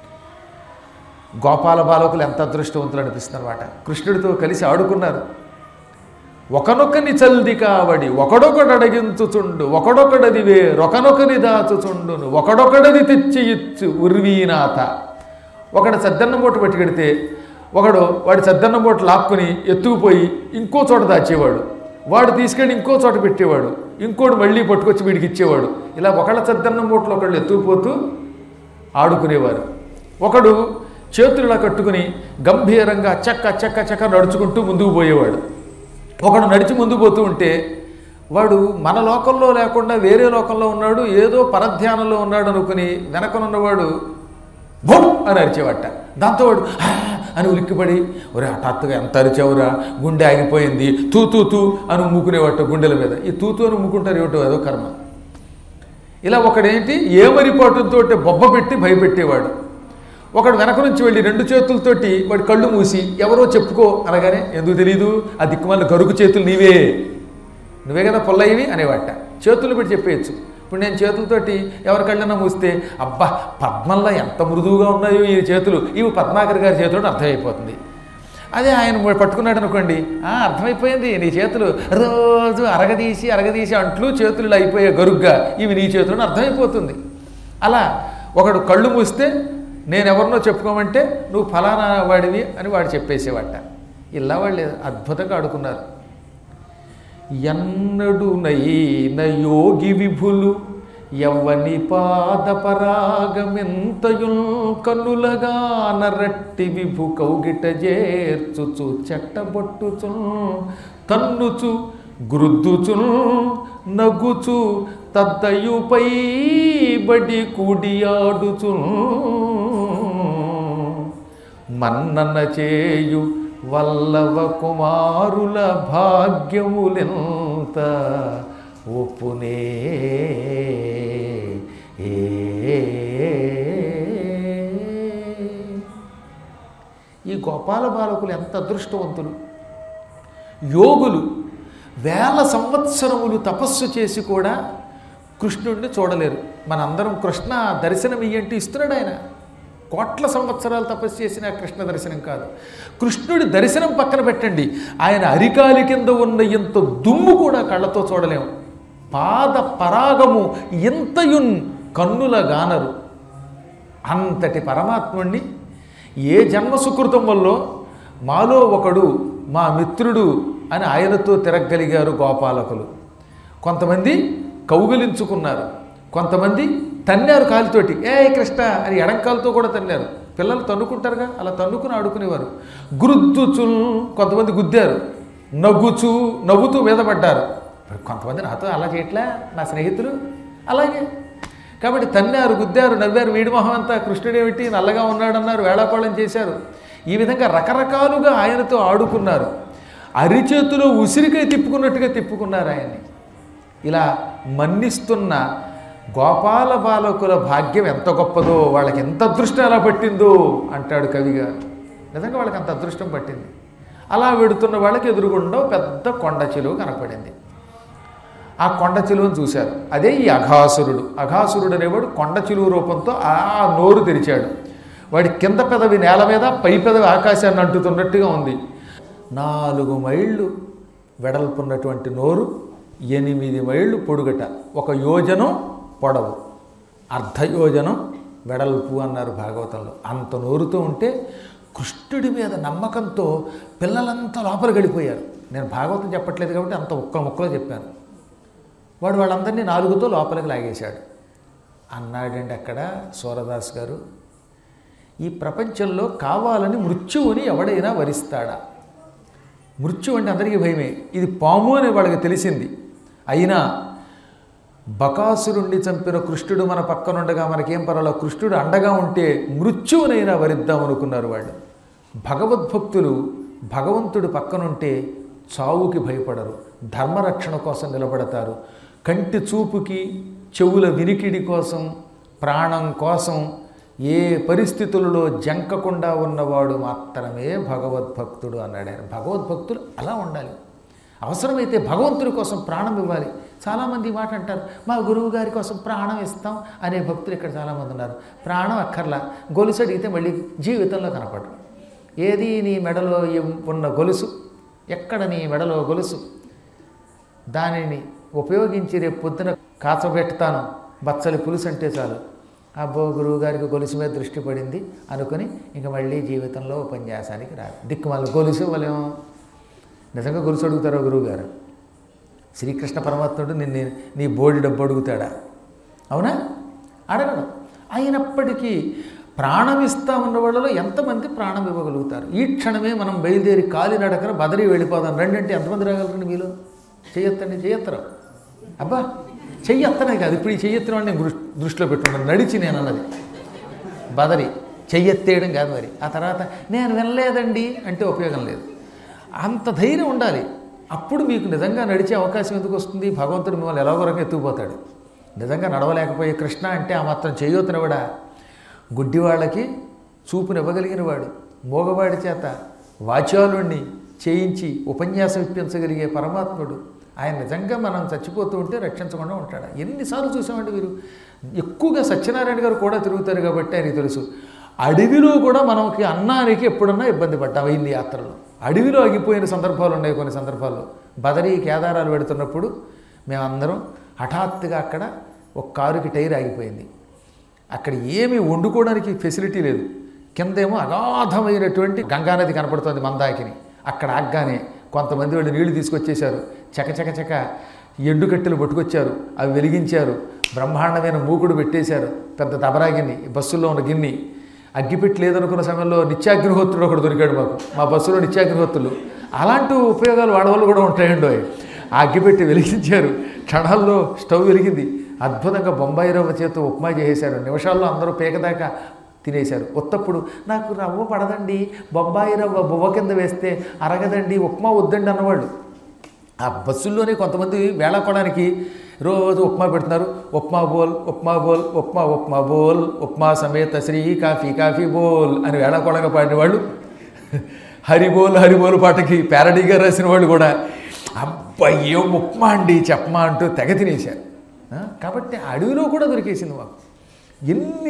గోపాల బాలకులు ఎంత అదృష్టవంతులు అనిపిస్తున్నారు అన్నమాట. కృష్ణుడితో కలిసి ఆడుకున్నారు. ఒకనొకని చల్ది కావడి ఒకడొకడు అడగించుచుండు ఒకడొకడది వేరొకనొకని దాచుచుండును ఒకడొకడది తెచ్చి ఇచ్చు ఉర్వీనాథ. ఒకడు సద్దన్నం మూట పట్టుకెడితే ఒకడు వాడి సద్దన్నం మూట లాక్కుని ఎత్తుకుపోయి ఇంకో చోట దాచేవాడు, వాడు తీసుకెళ్ళి ఇంకో చోట పెట్టేవాడు, ఇంకోటి మళ్ళీ పట్టుకొచ్చి వీడికి ఇచ్చేవాడు. ఇలా ఒకళ్ళ సద్దన్నం మూటలో ఒకళ్ళు ఎత్తుకుపోతూ ఆడుకునేవారు. ఒకడు చేతులలో కట్టుకుని గంభీరంగా చక్క చక్క చక్క నడుచుకుంటూ ముందుకు పోయేవాడు. ఒకడు నడిచి ముందు పోతూ ఉంటే వాడు మన లోకంలో లేకుండా వేరే లోకంలో ఉన్నాడు, ఏదో పరధ్యానంలో ఉన్నాడు అనుకుని వెనకనున్నవాడు భూ అని అరిచేవాట. దాంతో వాడు అని ఉలిక్కిపడి ఒరే హఠాత్తుగా ఎంత అరిచావురా, గుండె ఆగిపోయింది, తూ తూ తూ అని ఉమ్ముకునేవాట గుండెల మీద. ఈ తూతూ అని ఉమ్ముకుంటారు ఏమిటో అదో కర్మ. ఇలా ఒకడేంటి ఏమరిపాటుతో బొబ్బ పెట్టి భయపెట్టేవాడు. ఒకడు వెనక నుంచి వెళ్ళి రెండు చేతులతోటి వాడి కళ్ళు మూసి ఎవరో చెప్పుకో అనగానే ఎందుకు తెలీదు, ఆ దిక్కుమాల గరుకు చేతులు నీవే నువ్వే కదా పొల్లయివి అనేవాట. చేతులు పెట్టి చెప్పేయచ్చు. ఇప్పుడు నేను చేతులతోటి ఎవరి కళ్ళన్నా మూస్తే అబ్బా పద్మంలో ఎంత మృదువుగా ఉన్నాయో ఈ చేతులు, ఇవి పద్మాకర్ గారి చేతులు అర్థమైపోతుంది. అదే ఆయన పట్టుకున్నాడు అనుకోండి, అర్థమైపోయింది నీ చేతులు రోజు అరగదీసి అరగదీసి అంట్లు చేతులు అయిపోయే గరుగ్గా ఇవి నీ చేతులు అర్థమైపోతుంది. అలా ఒకడు కళ్ళు మూస్తే నేనెవరినో చెప్పుకోమంటే నువ్వు ఫలానా వాడివి అని వాడు చెప్పేసేవాట. ఇలా వాళ్ళు అద్భుతంగా ఆడుకున్నారు. ఎన్నడు నైన యోగి విభులు యవ్వని పాద పరాగమెంతయుల్ కన్నులగా నరట్టి విభు కౌగిట చేర్చుచు చెట్టబొట్టుచు తన్నుచు గురుద్దుచు నగుచు తద్దయుపై బడి కూడియాడుచు మన్నన చేయు వల్లవ కుమారుల భాగ్యములెంత ఒప్పునే. ఈ గోపాల బాలకులు ఎంత అదృష్టవంతులు. యోగులు వేల సంవత్సరములు తపస్సు చేసి కూడా కృష్ణుడిని చూడలేరు. మనందరం కృష్ణ దర్శనం ఇయ్యంటే ఇస్తున్నాడు ఆయన. కోట్ల సంవత్సరాలు తపస్సు చేసిన కృష్ణ దర్శనం కాదు. కృష్ణుడి దర్శనం పక్కన పెట్టండి, ఆయన అరికాలి కింద ఉన్న ఇంత దుమ్ము కూడా కళ్ళతో చూడలేము. పాద పరాగము ఎంతయున్ కన్నుల గానరు. అంతటి పరమాత్ముణ్ణి ఏ జన్మ సుకృతం వల్ల మాలో ఒకడు మా మిత్రుడు అని ఆయనతో తిరగలిగారు గోపాలకులు. కొంతమంది కౌగిలించుకున్నారు, కొంతమంది తన్నారు కాలుతోటి, ఏ కృష్ణ అని ఎడంకాలతో కూడా తన్నారు. పిల్లలు తన్నుకుంటారుగా, అలా తన్నుకుని ఆడుకునేవారు. గురుద్దుచు కొంతమంది గుద్దారు, నవ్వుచు నవ్వుతూ మీద పడ్డారు. కొంతమంది నాతో అలా చేయట్లే నా స్నేహితులు అలాగే. కాబట్టి తన్నారు, గుద్దారు, నవ్వారు. వీడి మొహం అంతా కృష్ణుడేమిటి నల్లగా ఉన్నాడన్నారు, వేళాకోళం చేశారు. ఈ విధంగా రకరకాలుగా ఆయనతో ఆడుకున్నారు. అరిచేతిలో ఉసిరికాయ తిప్పుకున్నట్టుగా తిప్పుకున్నారు ఆయన్ని. ఇలా మన్నిస్తున్న గోపాల బాలకుల భాగ్యం ఎంత గొప్పదో, వాళ్ళకి ఎంత అదృష్టం ఎలా పట్టిందో అంటాడు కవిగారు. నిజంగా వాళ్ళకి అంత అదృష్టం పట్టింది. అలా వెడుతున్న వాళ్ళకి ఎదురుగుండా పెద్ద కొండ చెలువు కనపడింది. ఆ కొండ చెలువును చూశారు. అదే ఈ అఘాసురుడు. అఘాసురుడు అనేవాడు కొండ చెలువు రూపంతో ఆ నోరు తెరిచాడు. వాడి కింద పెదవి నేల మీద, పై పెదవి ఆకాశాన్ని అంటుతున్నట్టుగా ఉంది. నాలుగు మైళ్ళు వెడల్పున్నటువంటి నోరు, ఎనిమిది మైళ్ళు పొడుగట, ఒక యోజనం పొడవు, అర్ధయోజనం వెడల్పు అన్నారు భాగవతంలో. అంత నోరుతో ఉంటే కృష్ణుడి మీద నమ్మకంతో పిల్లలంతా లోపల గడిపోయారు. నేను భాగవతం చెప్పట్లేదు కాబట్టి అంత ఒక్క ముక్కలో చెప్పాను. వాడు వాళ్ళందరినీ నాలుగుతో లోపలికి లాగేశాడు. అన్నాడండి అక్కడ సూరదాస్ గారు, ఈ ప్రపంచంలో కావాలని మృత్యువుని ఎవడైనా వరిస్తాడా? మృత్యు అంటే అందరికీ భయమే. ఇది పాము అని వాళ్ళకి తెలిసింది. అయినా బకాసురుణ్ణి చంపిన కృష్ణుడు మన పక్కనుండగా మనకేం పర్వాలేదు, కృష్ణుడు అండగా ఉంటే మృత్యువునైనా వరిద్దాం అనుకున్నారు వాళ్ళు. భగవద్భక్తులు భగవంతుడు పక్కనుంటే చావుకి భయపడరు, ధర్మరక్షణ కోసం నిలబడతారు. కంటి చూపుకి చెవుల వినికిడి కోసం ప్రాణం కోసం ఏ పరిస్థితులలో జంకకుండా ఉన్నవాడు మాత్రమే భగవద్భక్తుడు అన్నాడు ఆయన. భగవద్భక్తులు అలా ఉండాలి. అవసరమైతే భగవంతుడి కోసం ప్రాణం ఇవ్వాలి. చాలామంది మాట అంటారు, మా గురువు గారి కోసం ప్రాణం ఇస్తాం అనే భక్తులు ఇక్కడ చాలామంది ఉన్నారు. ప్రాణం అక్కర్లా, గొలుసు అడిగితే మళ్ళీ జీవితంలో కనపడరు. ఏది నీ మెడలో ఉన్న గొలుసు, ఎక్కడ నీ మెడలో గొలుసు, దానిని ఉపయోగించి రేపు పొద్దున కాచబెట్టుతాను బచ్చలి పులుసు అంటే చాలు, అబ్బో గురువు గారికి గొలుసు మీద దృష్టి పడింది అనుకుని ఇంక మళ్ళీ జీవితంలో ఉపన్యాసానికి రాదు. దిక్కుమాల గొలుసు ఇవ్వలేము. నిజంగా గొలుసు అడుగుతారో గురువుగారు? శ్రీకృష్ణ పరమాత్ముడు నిన్ను నీ బోడి డబ్బు అడుగుతాడా? అవునా? అడగడం. అయినప్పటికీ ప్రాణం ఇస్తామన్న వాళ్ళలో ఎంతమంది ప్రాణం ఇవ్వగలుగుతారు? ఈ క్షణమే మనం బయలుదేరి కాలినడకన బదరి వెళ్ళిపోదాం రండి అంటే ఎంతమంది రాగలరండి మీలో? చెయ్యొత్తండి. చెయ్యొత్తరు. అబ్బా చెయ్యొత్తనే కాదు, ఇప్పుడు ఈ చెయ్యెత్తిన వాడిని నేను దృష్టిలో పెట్టుకున్నాను. నడిచి నేను అన్నది బదరి, చెయ్యెత్తేయడం కాదు. మరి ఆ తర్వాత నేను వినలేదండి అంటే ఉపయోగం లేదు. అంత ధైర్యం ఉండాలి. అప్పుడు మీకు నిజంగా నడిచే అవకాశం ఎందుకు వస్తుంది? భగవంతుడు మిమ్మల్ని ఎలాగోరకంగా ఎత్తుకుపోతాడు. నిజంగా నడవలేకపోయే కృష్ణ అంటే ఆ మాత్రం చెయ్యొత్తినవాడా? గుడ్డివాళ్ళకి చూపునివ్వగలిగిన వాడు, మోగవాడి చేత వాచాలుణ్ణి చేయించి ఉపన్యాసం ఇప్పించగలిగే పరమాత్ముడు ఆయన. నిజంగా మనం చచ్చిపోతూ ఉంటే రక్షించకుండా ఉంటాడు. ఎన్నిసార్లు చూసామండి మీరు? ఎక్కువగా సత్యనారాయణ గారు కూడా తిరుగుతారు కాబట్టి ఆయనకి తెలుసు. అడవిలో కూడా మనకి అన్నానికి ఎప్పుడన్నా ఇబ్బంది పడ్డాం ఇన్ని యాత్రలో. అడవిలో ఆగిపోయిన సందర్భాలు ఉన్నాయి. కొన్ని సందర్భాల్లో బదరీ కేదారాలు పెడుతున్నప్పుడు మేమందరం హఠాత్తుగా అక్కడ ఒక కారుకి టైర్ ఆగిపోయింది. అక్కడ ఏమీ వండుకోవడానికి ఫెసిలిటీ లేదు. కిందేమో అగాధమైనటువంటి గంగానది కనపడుతుంది మందాకిని. అక్కడ ఆగ్గానే కొంతమంది వాళ్ళు నీళ్లు తీసుకొచ్చేశారు. చకచక చక ఎండుకట్టెలు పట్టుకొచ్చారు, అవి వెలిగించారు. బ్రహ్మాండమైన మూకుడు పెట్టేశారు, పెద్ద దబరా గిన్నె, బస్సుల్లో ఉన్న గిన్నె. అగ్గిపెట్టి లేదనుకున్న సమయంలో నిత్యాగ్నిహోత్రుడు ఒకడు దొరికాడు మాకు. మా బస్సులో నిత్యాగ్నిహోత్రులు. అలాంటి ఉపయోగాలు వాడి వల్ల కూడా ఉంటాయండి. ఆ అగ్గిపెట్టి వెలిగించారు. క్షణాల్లో స్టవ్ వెలిగింది. అద్భుతంగా బొంబాయి రవ్వ చేత ఉప్మా చేసేశారు. నిమిషాల్లో అందరూ పేకదాకా తినేశారు. ఒత్తప్పుడు నాకు రవ్వ పడదండి, బొంబాయి రవ్వ బువ్వ కింద వేస్తే అరగదండి, ఉప్మా వద్దండి అన్నవాళ్ళు. ఆ బస్సుల్లోనే కొంతమంది వేళాకోవడానికి రోజు ఉప్మా పెడుతున్నారు. ఉప్మా బోల్, ఉప్మా బోల్, ఉప్మా ఉప్మా బోల్, ఉప్మా సమేత శ్రీ కాఫీ కాఫీ బోల్ అని వేళాకోళంగా పాడిన వాళ్ళు. హరిబోల్ హరిబోల్ పాటకి ప్యారడీగా రాసిన వాళ్ళు కూడా అబ్బాయ్యో ఉప్మా అండి చెప్పమా అంటూ తెగ తినేశారు. కాబట్టి అడవిలో కూడా దొరికేసింది మాకు. ఎన్ని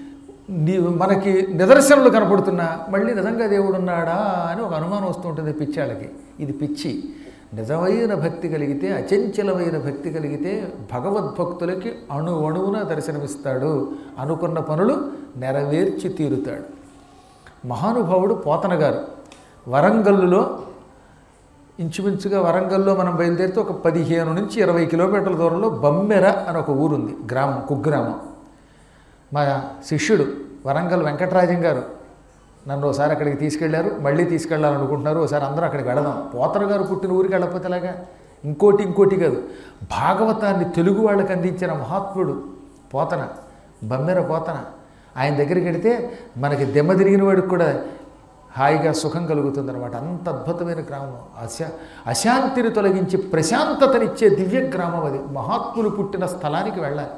మనకి నిదర్శనలు కనపడుతున్నా మళ్ళీ నిజంగా దేవుడు ఉన్నాడా అని ఒక అనుమానం వస్తూ ఉంటుంది పిచ్చాళ్ళకి. ఇది పిచ్చి. నిజమైన భక్తి కలిగితే, అచంచలమైన భక్తి కలిగితే భగవద్భక్తులకి అణు అణువున దర్శనమిస్తాడు. అనుకున్న పనులు నెరవేర్చి తీరుతాడు. మహానుభావుడు పోతన గారు వరంగల్లులో, ఇంచుమించుగా వరంగల్లో మనం బయలుదేరితే ఒక పదిహేను నుంచి ఇరవై కిలోమీటర్ల దూరంలో బమ్మెర అని ఒక ఊరుంది, గ్రామం, కుగ్రామం. మా శిష్యుడు వరంగల్ వెంకటరాజం గారు నన్ను ఒకసారి అక్కడికి తీసుకెళ్లారు. మళ్ళీ తీసుకెళ్లాలనుకుంటున్నారు. ఒకసారి అందరూ అక్కడికి వెళదాం. పోతన గారు పుట్టిన ఊరికి వెళ్ళకపోతే ఎలాగా? ఇంకోటి ఇంకోటి కాదు, భాగవతాన్ని తెలుగు వాళ్ళకి అందించిన మహాత్ముడు పోతన, బమ్మెర పోతన. ఆయన దగ్గరికి వెడితే మనకి దెమ్మ తిరిగిన వాడికి కూడా హాయిగా సుఖం కలుగుతుందన్నమాట. అంత అద్భుతమైన గ్రామం. అశా అశాంతిని తొలగించి ప్రశాంతతనిచ్చే దివ్య గ్రామం అది. మహాత్ములు పుట్టిన స్థలానికి వెళ్ళాలి.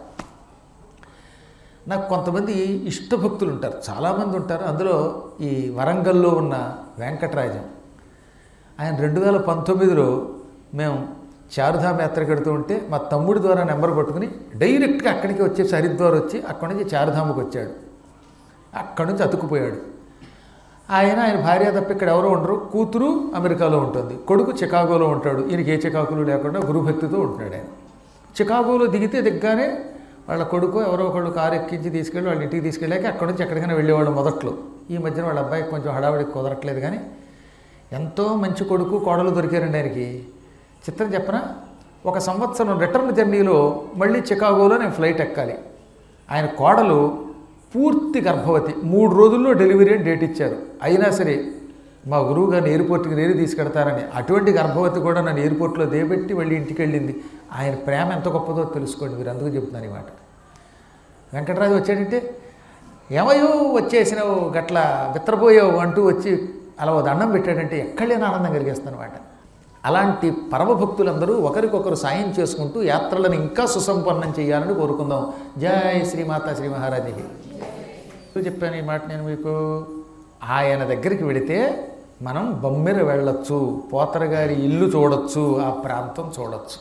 నాకు కొంతమంది ఇష్టభక్తులు ఉంటారు, చాలామంది ఉంటారు. అందులో ఈ వరంగల్లో ఉన్న వెంకటరాజం, ఆయన రెండు వేల పంతొమ్మిదిలో మేము చారుధామ యాత్ర కడుతూ ఉంటే మా తమ్ముడి ద్వారా నెంబర్ పట్టుకుని డైరెక్ట్గా అక్కడికి వచ్చేసి హరిద్వార్ వచ్చి అక్కడి నుంచి చారుధామకు వచ్చాడు. అక్కడి నుంచి అతుక్కుపోయాడు. ఆయన ఆయన భార్య తప్ప ఇక్కడ ఎవరో ఉండరు. కూతురు అమెరికాలో ఉంటుంది, కొడుకు చికాగోలో ఉంటాడు. ఈయనకి ఏ చికాకులు లేకుండా గురుభక్తితో ఉంటున్నాడు ఆయన. చికాగోలో దిగితే దిగ్గానే వాళ్ళ కొడుకు ఎవరో ఒకళ్ళు కారు ఎక్కించి తీసుకెళ్ళి వాళ్ళ ఇంటికి తీసుకెళ్ళాక అక్కడి నుంచి ఎక్కడికైనా వెళ్ళేవాళ్ళు మొదట్లో. ఈ మధ్యన వాళ్ళ అబ్బాయికి కొంచెం హడావిడికి కుదరట్లేదు. కానీ ఎంతో మంచి కొడుకు కోడలు దొరికారండి ఆయనకి. చిత్రం చెప్పనా, ఒక సంవత్సరం రిటర్న్ జర్నీలో మళ్ళీ చికాగోలో నేను ఫ్లైట్ ఎక్కాలి. ఆయన కోడలు పూర్తి గర్భవతి, మూడు రోజుల్లో డెలివరీ అని డేట్ ఇచ్చారు. అయినా సరే మా గురువు గారిని ఎయిర్పోర్ట్కి నేరు తీసుకెడతారని అటువంటి గర్భవతి కూడా నన్ను ఎయిర్పోర్ట్లో దేబెట్టి వెళ్ళి ఇంటికి వెళ్ళింది. ఆయన ప్రేమ ఎంత గొప్పదో తెలుసుకోండి మీరు. అందుకు చెప్తున్నాను ఈ మాట. వెంకటరాజు వచ్చాడంటే ఏమయ్యో వచ్చేసినావు గట్ల బిత్రపోయావు అంటూ వచ్చి అలా ఓ దండం పెట్టాడంటే ఎక్కడలేని ఆనందం కలిగేస్తాను అనమాట. అలాంటి పరమభక్తులందరూ ఒకరికొకరు సాయం చేసుకుంటూ యాత్రలను ఇంకా సుసంపన్నం చేయాలని కోరుకుందాం. జై శ్రీమాతా శ్రీ మహారాజుకి. చెప్పాను ఈ మాట నేను మీకు. ఆయన దగ్గరికి వెడితే మనం బొమ్మెర వెళ్ళొచ్చు, పోతరగారి ఇల్లు చూడొచ్చు, ఆ ప్రాంతం చూడొచ్చు.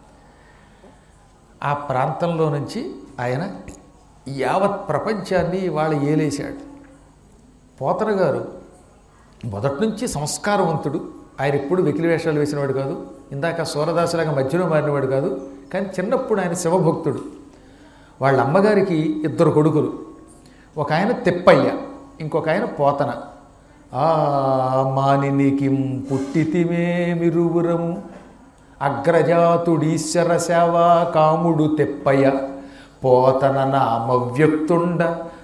ఆ ప్రాంతంలో నుంచి ఆయన యావత్ ప్రపంచాన్ని ఇవాళ ఏలేశాడు. పోతరగారు మొదటి నుంచి సంస్కారవంతుడు. ఆయన ఎప్పుడు వెకిలి వేషాలు వేసినవాడు కాదు, ఇందాక సూరదాసులాగా మధ్యలో మారినవాడు కాదు. కానీ చిన్నప్పుడు ఆయన శివభక్తుడు. వాళ్ళ అమ్మగారికి ఇద్దరు కొడుకులు. ఒక ఆయన తెప్పయ్య, ఇంకొక ఆయన పోతన. ఆ మానినికిం పుట్టితిమేమిరువురము అగ్రజాతుడీశ్వర సేవా కాముడు తెప్పయ్య పోతన నామవ్యక్తుండ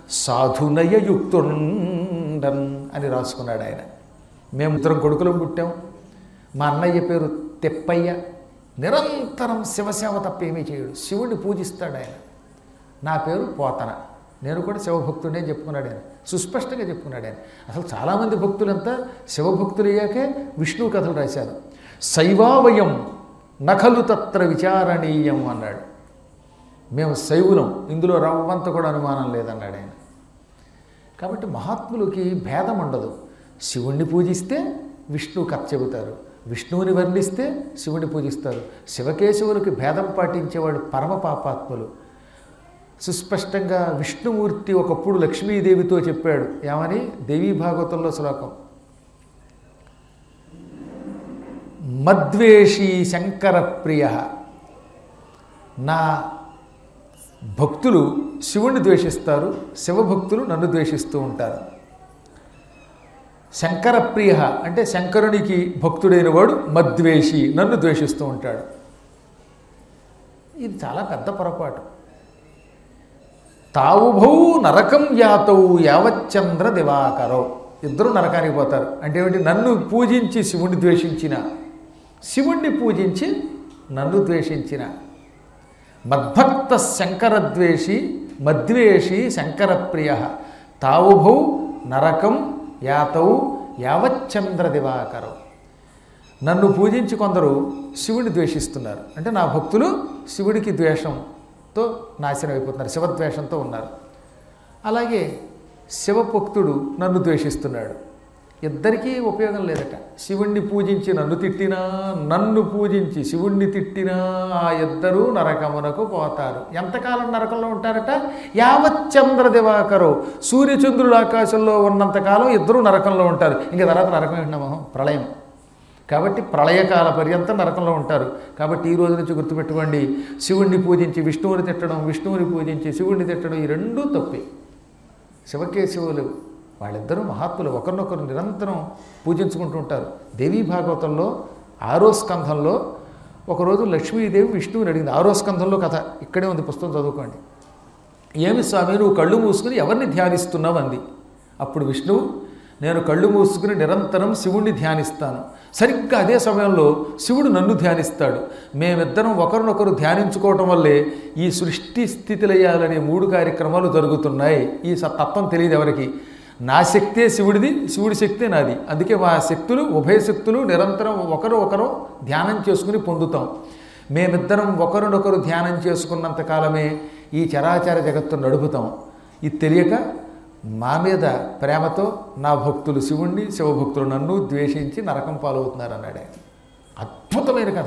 సాధునయయుక్తుండన్ అని రాసుకున్నాడు ఆయన. మేము ఇద్దరం కొడుకులం పుట్టాం. మా అన్నయ్య పేరు తెప్పయ్య. నిరంతరం శివసేవ తప్ప ఏమీ చేయడు, శివుడిని పూజిస్తాడు ఆయన. నా పేరు పోతన, నేను కూడా శివభక్తుడే చెప్పుకున్నాడు ఆయన. సుస్పష్టంగా చెప్పుకున్నాడు ఆయన. అసలు చాలామంది భక్తులంతా శివభక్తులయ్యాకే విష్ణువు కథలు రాశారు. శైవావయం నఖలు తత్ర విచారణీయం అన్నాడు. మేము శైవులం, ఇందులో రవ్వంత కూడా అనుమానం లేదన్నాడు ఆయన. కాబట్టి మహాత్ములకి భేదం ఉండదు. శివుణ్ణి పూజిస్తే విష్ణువు కథ చెబుతారు, విష్ణువుని వర్ణిస్తే శివుని పూజిస్తారు. శివకేశవులకి భేదం పాటించేవాడు పరమ పాపాత్ములు. సుస్పష్టంగా విష్ణుమూర్తి ఒకప్పుడు లక్ష్మీదేవితో చెప్పాడు. ఏమని? దేవీ భాగవతంలో శ్లోకం, మద్వేషీ శంకర ప్రియ. నా భక్తులు శివుణ్ణి ద్వేషిస్తారు, శివభక్తులు నన్ను ద్వేషిస్తూ ఉంటారు. శంకర ప్రియ అంటే శంకరునికి భక్తుడైన వాడు మద్వేషి, నన్ను ద్వేషిస్తూ ఉంటాడు. ఇది చాలా పెద్ద పొరపాటు. తావుభౌ నరకం యాతౌ యావచ్చంద్ర దివాకరో. ఇద్దరు నరకానికి పోతారు. అంటే ఏమిటి? నన్ను పూజించి శివుణ్ణి ద్వేషించిన, శివుణ్ణి పూజించి నన్ను ద్వేషించిన. మద్భక్త శంకరద్వేషి మద్వేషి శంకరప్రియ తావుభౌ నరకం యాతౌ యావచ్చంద్ర దివాకరం. నన్ను పూజించి కొందరు శివుడిని ద్వేషిస్తున్నారు. అంటే నా భక్తులు శివుడికి ద్వేషంతో నాశనం అయిపోతున్నారు, శివద్వేషంతో ఉన్నారు. అలాగే శివభక్తుడు నన్ను ద్వేషిస్తున్నాడు. ఇద్దరికీ ఉపయోగం లేదట. శివుణ్ణి పూజించి నన్ను తిట్టినా, నన్ను పూజించి శివుణ్ణి తిట్టినా ఆ ఇద్దరూ నరకమునకు పోతారు. ఎంతకాలం నరకంలో ఉంటారట? యావచ్చంద్ర దివాకరో. సూర్యచంద్రుడు ఆకాశంలో ఉన్నంతకాలం ఇద్దరూ నరకంలో ఉంటారు. ఇంకా తర్వాత నరకం ఏంటన్నామో ప్రళయం. కాబట్టి ప్రళయకాల పర్యంతం నరకంలో ఉంటారు. కాబట్టి ఈ రోజు నుంచి గుర్తుపెట్టుకోండి, శివుణ్ణి పూజించి విష్ణువుని తిట్టడం, విష్ణువుని పూజించి శివుణ్ణి తిట్టడం, ఈ రెండూ తప్పే. శివకేశవులు వాళ్ళిద్దరూ మహాత్ములు, ఒకరినొకరు నిరంతరం పూజించుకుంటూ ఉంటారు. దేవీ భాగవతంలో ఆరో స్కంధంలో ఒకరోజు లక్ష్మీదేవి విష్ణువుని అడిగింది. ఆరో స్కంధంలో కథ ఇక్కడే ఉంది, పుస్తకం చదువుకోండి. ఏమి స్వామి నువ్వు కళ్ళు మూసుకుని ఎవరిని ధ్యానిస్తున్నావు అంది. అప్పుడు విష్ణువు, నేను కళ్ళు మూసుకుని నిరంతరం శివుణ్ణి ధ్యానిస్తాను. సరిగ్గా అదే సమయంలో శివుడు నన్ను ధ్యానిస్తాడు. మేమిద్దరం ఒకరినొకరు ధ్యానించుకోవటం వల్లే ఈ సృష్టి స్థితిలయాలనే మూడు కార్యక్రమాలు జరుగుతున్నాయి. ఈ తత్వం తెలియదు ఎవరికి. నా శక్తే శివుడిది, శివుడి శక్తే నాది. అందుకే మా శక్తులు ఉభయ శక్తులు నిరంతరం ఒకరు ఒకరు ధ్యానం చేసుకుని పొందుతాం. మేమిద్దరం ఒకరినొకరు ధ్యానం చేసుకున్నంత కాలమే ఈ చరాచర జగత్తును నడుపుతాం. ఇది తెలియక మా మీద ప్రేమతో నా భక్తులు శివుణ్ణి, శివభక్తులు నన్ను ద్వేషించి నరకం పాలవుతున్నారు అన్నాడు ఆయన. అద్భుతమైన కథ.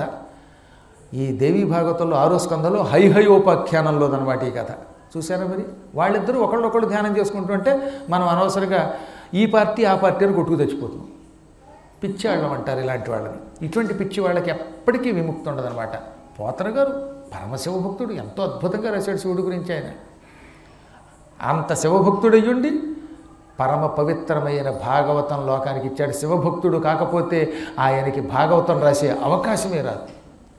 ఈ దేవీ భాగవతంలో ఆరో స్కంధంలో హైహయోపాఖ్యానంలో అనమాట ఈ కథ. చూసారా మరి? వాళ్ళిద్దరూ ఒకళ్ళొకళ్ళు ధ్యానం చేసుకుంటుంటే మనం అనవసరంగా ఈ పార్టీ ఆ పార్టీ అని కొట్టుకు తెచ్చిపోతున్నాం. పిచ్చి వాళ్ళం అంటారు ఇలాంటి వాళ్ళని. ఇటువంటి పిచ్చి వాళ్ళకి ఎప్పటికీ విముక్తి ఉండదన్నమాట. పోతన గారు పరమశివభక్తుడు, ఎంతో అద్భుతంగా రాశాడు శివుడి గురించి ఆయన. అంత శివభక్తుడయ్యుండి పరమ పవిత్రమైన భాగవతం లోకానికి ఇచ్చాడు. శివభక్తుడు కాకపోతే ఆయనకి భాగవతం రాసే అవకాశమే రాదు.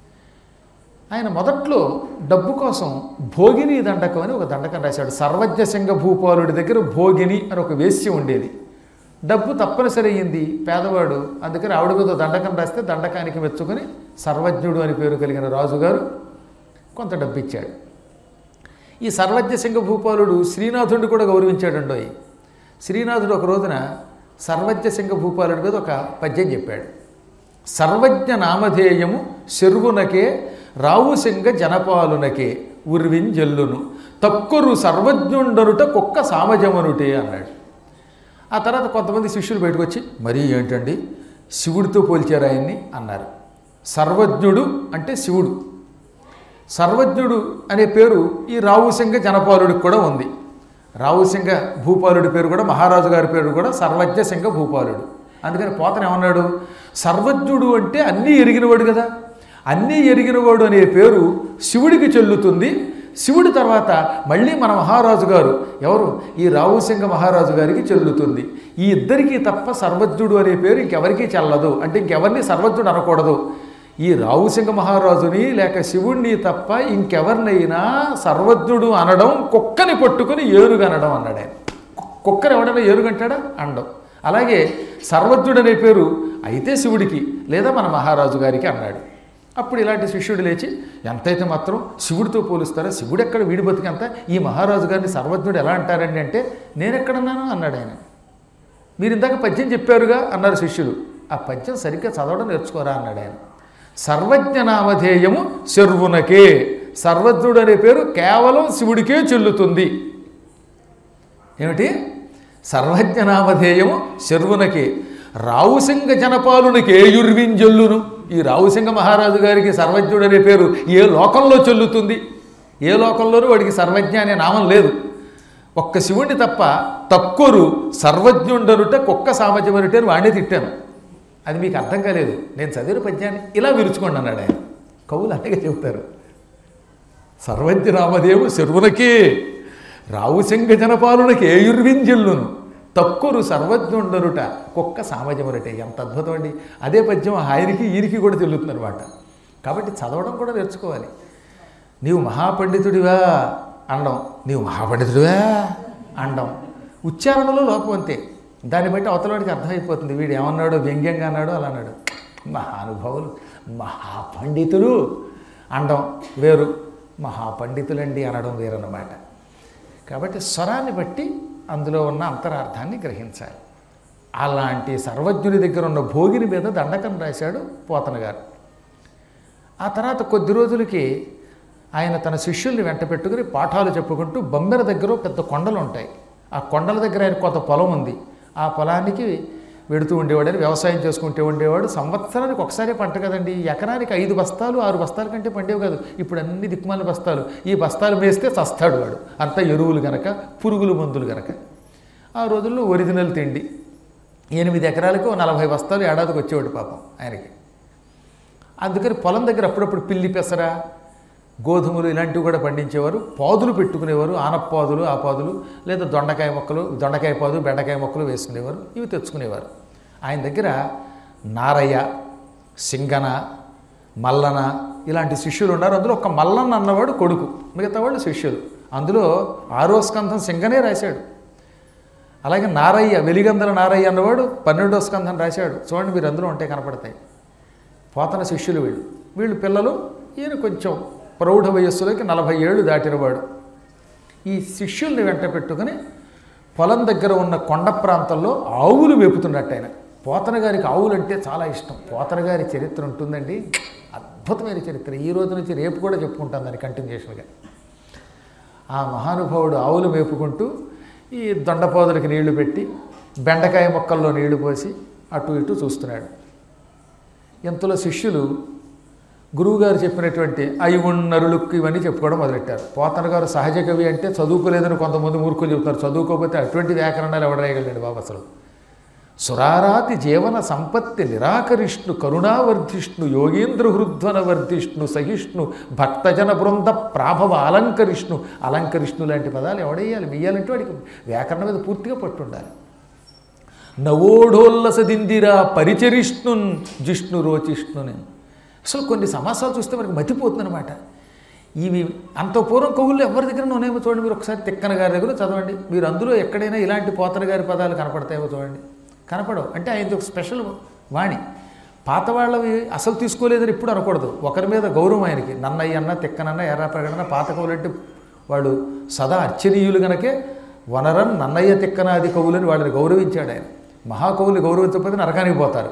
ఆయన మొదట్లో డబ్బు కోసం భోగిని దండకం అని ఒక దండకం రాశాడు. సర్వజ్ఞ సింగ భూపాలుడి దగ్గర భోగిని అని ఒక వేశ్య ఉండేది. డబ్బు తప్పనిసరి అయ్యింది పేదవాడు, అందుకని ఆవిడ మీద దండకం రాస్తే దండకానికి మెచ్చుకొని సర్వజ్ఞుడు అని పేరు కలిగిన రాజుగారు కొంత డబ్బు ఇచ్చాడు. ఈ సర్వజ్ఞ సింగ భూపాలుడు శ్రీనాథుడిని కూడా గౌరవించాడండోయ్. శ్రీనాథుడు ఒక రోజున సర్వజ్ఞ సింగ భూపాలుడి మీద ఒక పద్యం చెప్పాడు. సర్వజ్ఞ నామధేయము శర్వునకే రావుసింగ జనపాలునకే ఉర్వింజల్లును తక్కురు సర్వజ్ఞుండనుట కుక్క సామజమనుటే అన్నాడు. ఆ తర్వాత కొంతమంది శిష్యులు బయటకు వచ్చి మరీ ఏంటండి శివుడితో పోల్చారు ఆయన్ని అన్నారు. సర్వజ్ఞుడు అంటే శివుడు. సర్వజ్ఞుడు అనే పేరు ఈ రావుసింగ జనపాలుడికి కూడా ఉంది. రావుసింగ భూపాలుడి పేరు కూడా, మహారాజు గారి పేరు కూడా సర్వజ్ఞ సింగ భూపాలుడు. అందుకని పోతన ఏమన్నాడు, సర్వజ్ఞుడు అంటే అన్నీ ఎరిగినవాడు కదా, అన్నీ ఎరిగినవాడు అనే పేరు శివుడికి చెల్లుతుంది. శివుడి తర్వాత మళ్ళీ మన మహారాజు గారు ఎవరు, ఈ రావుసింగ మహారాజు గారికి చెల్లుతుంది. ఈ ఇద్దరికీ తప్ప సర్వజ్ఞుడు అనే పేరు ఇంకెవరికీ చెల్లదు. అంటే ఇంకెవరిని సర్వజ్ఞుడు అనకూడదు. ఈ రావుసింగ మహారాజుని లేక శివుణ్ణి తప్ప ఇంకెవరినైనా సర్వజ్ఞుడు అనడం కుక్కని పట్టుకుని ఏనుగు అనడం అన్నాడు ఆయన. కుక్కని ఎవడైనా ఏనుగంటాడా? అండం. అలాగే సర్వజ్ఞుడు అనే పేరు అయితే శివుడికి లేదా మన మహారాజు గారికి అన్నాడు. అప్పుడు ఇలాంటి శిష్యుడు లేచి ఎంతైతే మాత్రం శివుడితో పోలుస్తారో, శివుడు ఎక్కడ వీడి బతికంత, ఈ మహారాజు గారిని సర్వజ్ఞుడు ఎలా అంటారండి అంటే నేనెక్కడన్నాను అన్నాడు ఆయన. మీరు ఇందాక పద్యం చెప్పారుగా అన్నారు శిష్యులు. ఆ పద్యం సరిగ్గా చదవడం నేర్చుకోరా అన్నాడు ఆయన. సర్వజ్ఞ నామధేయము శర్వునకే, సర్వజ్ఞుడు అనే పేరు కేవలం శివుడికే చెల్లుతుంది. ఏమిటి? సర్వజ్ఞ నామధేయము శర్వునకే రావుసింగ జనపాలునికి ఏయుర్వింజల్లును. ఈ రావుసింగ మహారాజు గారికి సర్వజ్ఞుడు అనే పేరు ఏ లోకంలో చెల్లుతుంది? ఏ లోకంలోనూ వాడికి సర్వజ్ఞ అనే నామం లేదు. ఒక్క శివుణ్ణి తప్ప తక్కువరు సర్వజ్ఞుండనుట కుక్క సామర్థ్యమనుటే అని వాడినే తిట్టాను. అది మీకు అర్థం కాలేదు. నేను చదివిన పద్యాన్ని ఇలా విరుచుకోండి అన్నాడు ఆయన. కవులు అలాగే చెబుతారు. సర్వజ్ఞ నామదేవు శర్వునకే రావుసింగ జనపాలునకి ఏయుర్వింజల్లును తక్కువరు సర్వజ్ఞుండనుట కుక్క సామజమనుటే. ఎంత అద్భుతం అండి! అదే పద్యం ఆయనకి ఈయనకి కూడా చెల్లుతుంది అనమాట. కాబట్టి చదవడం కూడా నేర్చుకోవాలి. నీవు మహాపండితుడివా అండం, నీవు మహాపండితుడివా అండం ఉచ్చారణలో లోపం అంతే. దాన్ని బట్టి అవతలవాడికి అర్థమైపోతుంది వీడు ఏమన్నాడో, వ్యంగ్యంగా అన్నాడో అలా అన్నాడు. మహానుభావులు మహాపండితులు అండం వేరు, మహాపండితులండి అనడం వేరన్నమాట. కాబట్టి స్వరాన్ని బట్టి అందులో ఉన్న అంతరార్థాన్ని గ్రహించాలి. అలాంటి సర్వజ్ఞుని దగ్గర ఉన్న భోగిని మీద దండకం రాశాడు పోతన గారు. ఆ తర్వాత కొద్ది రోజులకి ఆయన తన శిష్యుల్ని వెంట పెట్టుకుని పాఠాలు చెప్పుకుంటూ బొమ్మెర దగ్గర పెద్ద కొండలు ఉంటాయి. ఆ కొండల దగ్గర ఆయన కొంత పొలం ఉంది. ఆ పొలానికి వెడుతూ ఉండేవాడు. అని వ్యవసాయం చేసుకుంటూ ఉండేవాడు. సంవత్సరానికి ఒకసారి పంట కదండి. ఎకరానికి ఐదు బస్తాలు ఆరు బస్తాల కంటే పండేవి కాదు. ఇప్పుడు అన్ని దిక్కుమాల బస్తాలు. ఈ బస్తాలు వేస్తే చస్తాడు వాడు. అంతా ఎరువులు గనక, పురుగులు మందులు గనక. ఆ రోజుల్లో ఒరిజినల్ తిండి. ఎనిమిది ఎకరాలకు నలభై బస్తాలు ఏడాదికి వచ్చేవాడు పాపం ఆయనకి. అందుకని పొలం దగ్గర అప్పుడప్పుడు పిల్లి పెసర, గోధుమలు ఇలాంటివి కూడా పండించేవారు. పాదులు పెట్టుకునేవారు. ఆనపాదులు, ఆ పాదులు, లేదా దొండకాయ మొక్కలు, దొండకాయ పాదు, బెండకాయ మొక్కలు వేసుకునేవారు. ఇవి తెచ్చుకునేవారు. ఆయన దగ్గర నారయ్య, సింగన, మల్లన ఇలాంటి శిష్యులు ఉన్నారు. అందులో ఒక మల్లన్న అన్నవాడు కొడుకు, మిగతా వాళ్ళు శిష్యులు. అందులో ఆరో స్కంధం సింగనే రాశాడు. అలాగే నారయ్య, వెలిగందల నారయ్య అన్నవాడు పన్నెండో స్కంధం రాశాడు. చూడండి మీరు అందులో ఉంటే కనపడతాయి. పోతన శిష్యులు వీళ్ళు. వీళ్ళు పిల్లలు. ఈయన కొంచెం ప్రౌఢ వయస్సులోకి నలభై ఏళ్ళు దాటినవాడు. ఈ శిష్యుల్ని వెంట పెట్టుకుని పొలం దగ్గర ఉన్న కొండ ప్రాంతంలో ఆవులు వేపుతున్నట్టు ఆయన. పోతన గారికి ఆవులు అంటే చాలా ఇష్టం. పోతన గారి చరిత్ర ఉంటుందండి, అద్భుతమైన చరిత్ర. ఈ రోజు నుంచి రేపు కూడా చెప్పుకుంటాను దాన్ని కంటిన్యూషన్గా. ఆ మహానుభావుడు ఆవులు మేపుకుంటూ ఈ దొండపోదలకి నీళ్లు పెట్టి బెండకాయ మొక్కల్లో నీళ్లు పోసి అటు ఇటు చూస్తున్నాడు. ఇంతలో శిష్యులు గురువుగారు చెప్పినటువంటి ఐవున్నరులుక్కు ఇవన్నీ చెప్పుకోవడం మొదలెట్టారు. పోతన గారు సహజ కవి అంటే చదువుకోలేదని కొంతమంది మూర్ఖులు చెబుతారు. చదువుకోకపోతే అటువంటి వ్యాకరణాలు ఎవడరాయగలండి బాబు అసలు. సురారాతి జీవన సంపత్తి నిరాకరిష్ణు కరుణావర్ధిష్ణు యోగీంద్ర హృద్వన వర్ధిష్ణు సహిష్ణు భక్తజన బృంద ప్రాభవ అలంకరిష్ణు. అలంకరిష్ణు లాంటి పదాలు ఎవడేయాలి? వెయ్యాలంటే వాడికి వ్యాకరణ మీద పూర్తిగా పట్టుండాలి. నవోఢోల్లస దిందిరా పరిచరిష్ణున్ జిష్ణు రోచిష్ణుని. అసలు కొన్ని సమాసాలు చూస్తే మనకి మతిపోతుందన్నమాట. ఇవి అంత పూర్వం కవుల్లో ఎవరి దగ్గర ఉన్నాయేమో చూడండి. మీరు ఒకసారి తిక్కన గారి దగ్గర చదవండి. మీరు అందులో ఎక్కడైనా ఇలాంటి పోతన గారి పదాలు కనపడతాయేమో చూడండి. కనపడవు. అంటే ఆయనది ఒక స్పెషల్ వాణి. పాత వాళ్ళవి అసలు తీసుకోలేదని ఇప్పుడు అనకూడదు. ఒకరి మీద గౌరవం ఆయనకి. నన్నయ్య అన్న, తిక్కనన్న, ఎర్రాపరగడన్న పాత కవులంటే వాళ్ళు సదా అర్చనీయులు గనకే వనరన్ నన్నయ్య తిక్కనాది కవులని వాళ్ళని గౌరవించాడు ఆయన. మహాకవులు గౌరవించకపోతే నరకానికి పోతారు.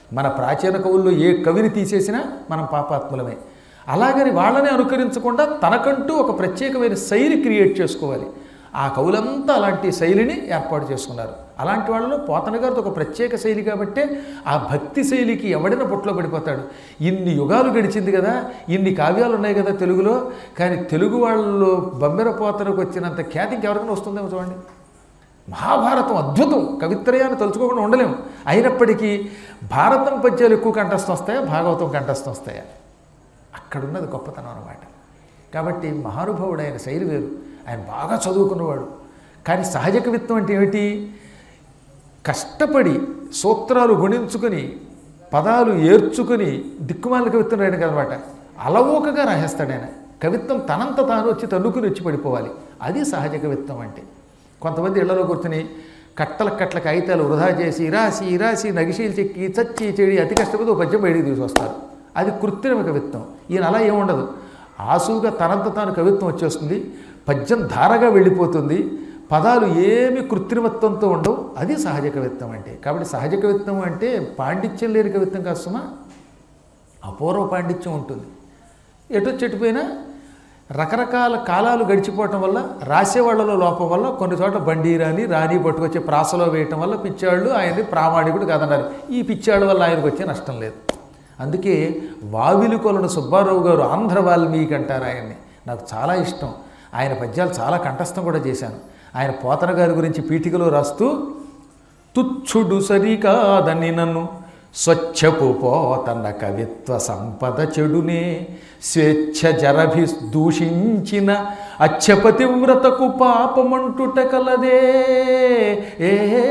మన ప్రాచీన కవుల్లో ఏ కవిని తీసేసినా మనం పాపాత్ములమే. అలాగని వాళ్ళని అనుకరించకుండా తనకంటూ ఒక ప్రత్యేకమైన శైలి క్రియేట్ చేసుకోవాలి. ఆ కవులంతా అలాంటి శైలిని ఏర్పాటు చేసుకున్నారు. అలాంటి వాళ్ళలో పోతన గారితో ఒక ప్రత్యేక శైలి కాబట్టే ఆ భక్తి శైలికి ఎవడైనా బొట్లో పడిపోతాడు. ఇన్ని యుగాలు గడిచింది కదా, ఇన్ని కావ్యాలు ఉన్నాయి కదా తెలుగులో, కానీ తెలుగు వాళ్ళలో బమ్మెర పోతనకు వచ్చినంత ఖ్యాతి ఇంకెవరికైనా వస్తుందేమో చూడండి. మహాభారతం అద్భుతం, కవిత్రయాన్ని తలుచుకోకుండా ఉండలేము. అయినప్పటికీ భారతం పద్యాలు ఎక్కువ కంఠస్థం వస్తాయా, భాగవతం కంఠస్థం వస్తాయా? అక్కడున్నది గొప్పతనం అన్నమాట. కాబట్టి మహానుభావుడు, ఆయన శైలి వేరు, ఆయన బాగా చదువుకున్నవాడు. కానీ సహజ కవిత్వం అంటే ఏమిటి? కష్టపడి సూత్రాలు గుణించుకుని పదాలు ఏర్చుకుని దిక్కుమాల కవిత్వం రాయడం కదనమాట. అలవోకగా రాసేస్తాడు ఆయన. కవిత్వం తనంత తాను వచ్చి తన్నుకుని వచ్చి పడిపోవాలి. అది సహజ కవిత్వం అంటే. కొంతమంది ఇళ్లలో కూర్చుని కట్టల కట్టల కాగితాలు వృధా చేసి రాసి రాసి నగిశీలు చెక్కి చచ్చి చెడి అతి కష్టపడి ఒక పద్యం బయటికి తీసుకొస్తారు. అది కృత్రిమ కవిత్వం. ఈయన అలా ఏముండదు. ఆసుగా తనంత తాను కవిత్వం వచ్చేస్తుంది, పద్యం ధారగా వెళ్ళిపోతుంది, పదాలు ఏమి కృత్రిమత్వంతో ఉండవు. అది సహజ కవిత్వం అంటే. కాబట్టి సహజ కవిత్వం అంటే పాండిత్యం లేని కవిత్వం కాదు సుమా, అపూర్వ పాండిత్యం ఉంటుంది. ఎటు చెట్టుపోయినా రకరకాల కాలాలు గడిచిపోవటం వల్ల, రాసేవాళ్లలో లోపం వల్ల కొన్ని చోట్ల బండి రాని రాని పట్టుకొచ్చే ప్రాసలో వేయటం వల్ల పిచ్చాళ్ళు ఆయన్ని ప్రామాణికుడు కాదన్నారు. ఈ పిచ్చాళ్ళ వల్ల ఆయనకు వచ్చే నష్టం లేదు. అందుకే వావిలి కొలను సుబ్బారావు గారు ఆంధ్ర వాల్మీకి అంటారు ఆయన్ని. నాకు చాలా ఇష్టం. ఆయన పద్యాలు చాలా కంఠస్థం కూడా చేశాను. ఆయన పోతన గారి గురించి పీఠికలో రాస్తూ, తుచ్చుడు సరికాదని నన్ను స్వచ్ఛపు పోతన కవిత్వ సంపద చెడునే స్వేచ్ఛ జరభి దూషించిన అచ్చపతివ్రతకు పాపమంటుట కలదే. ఏ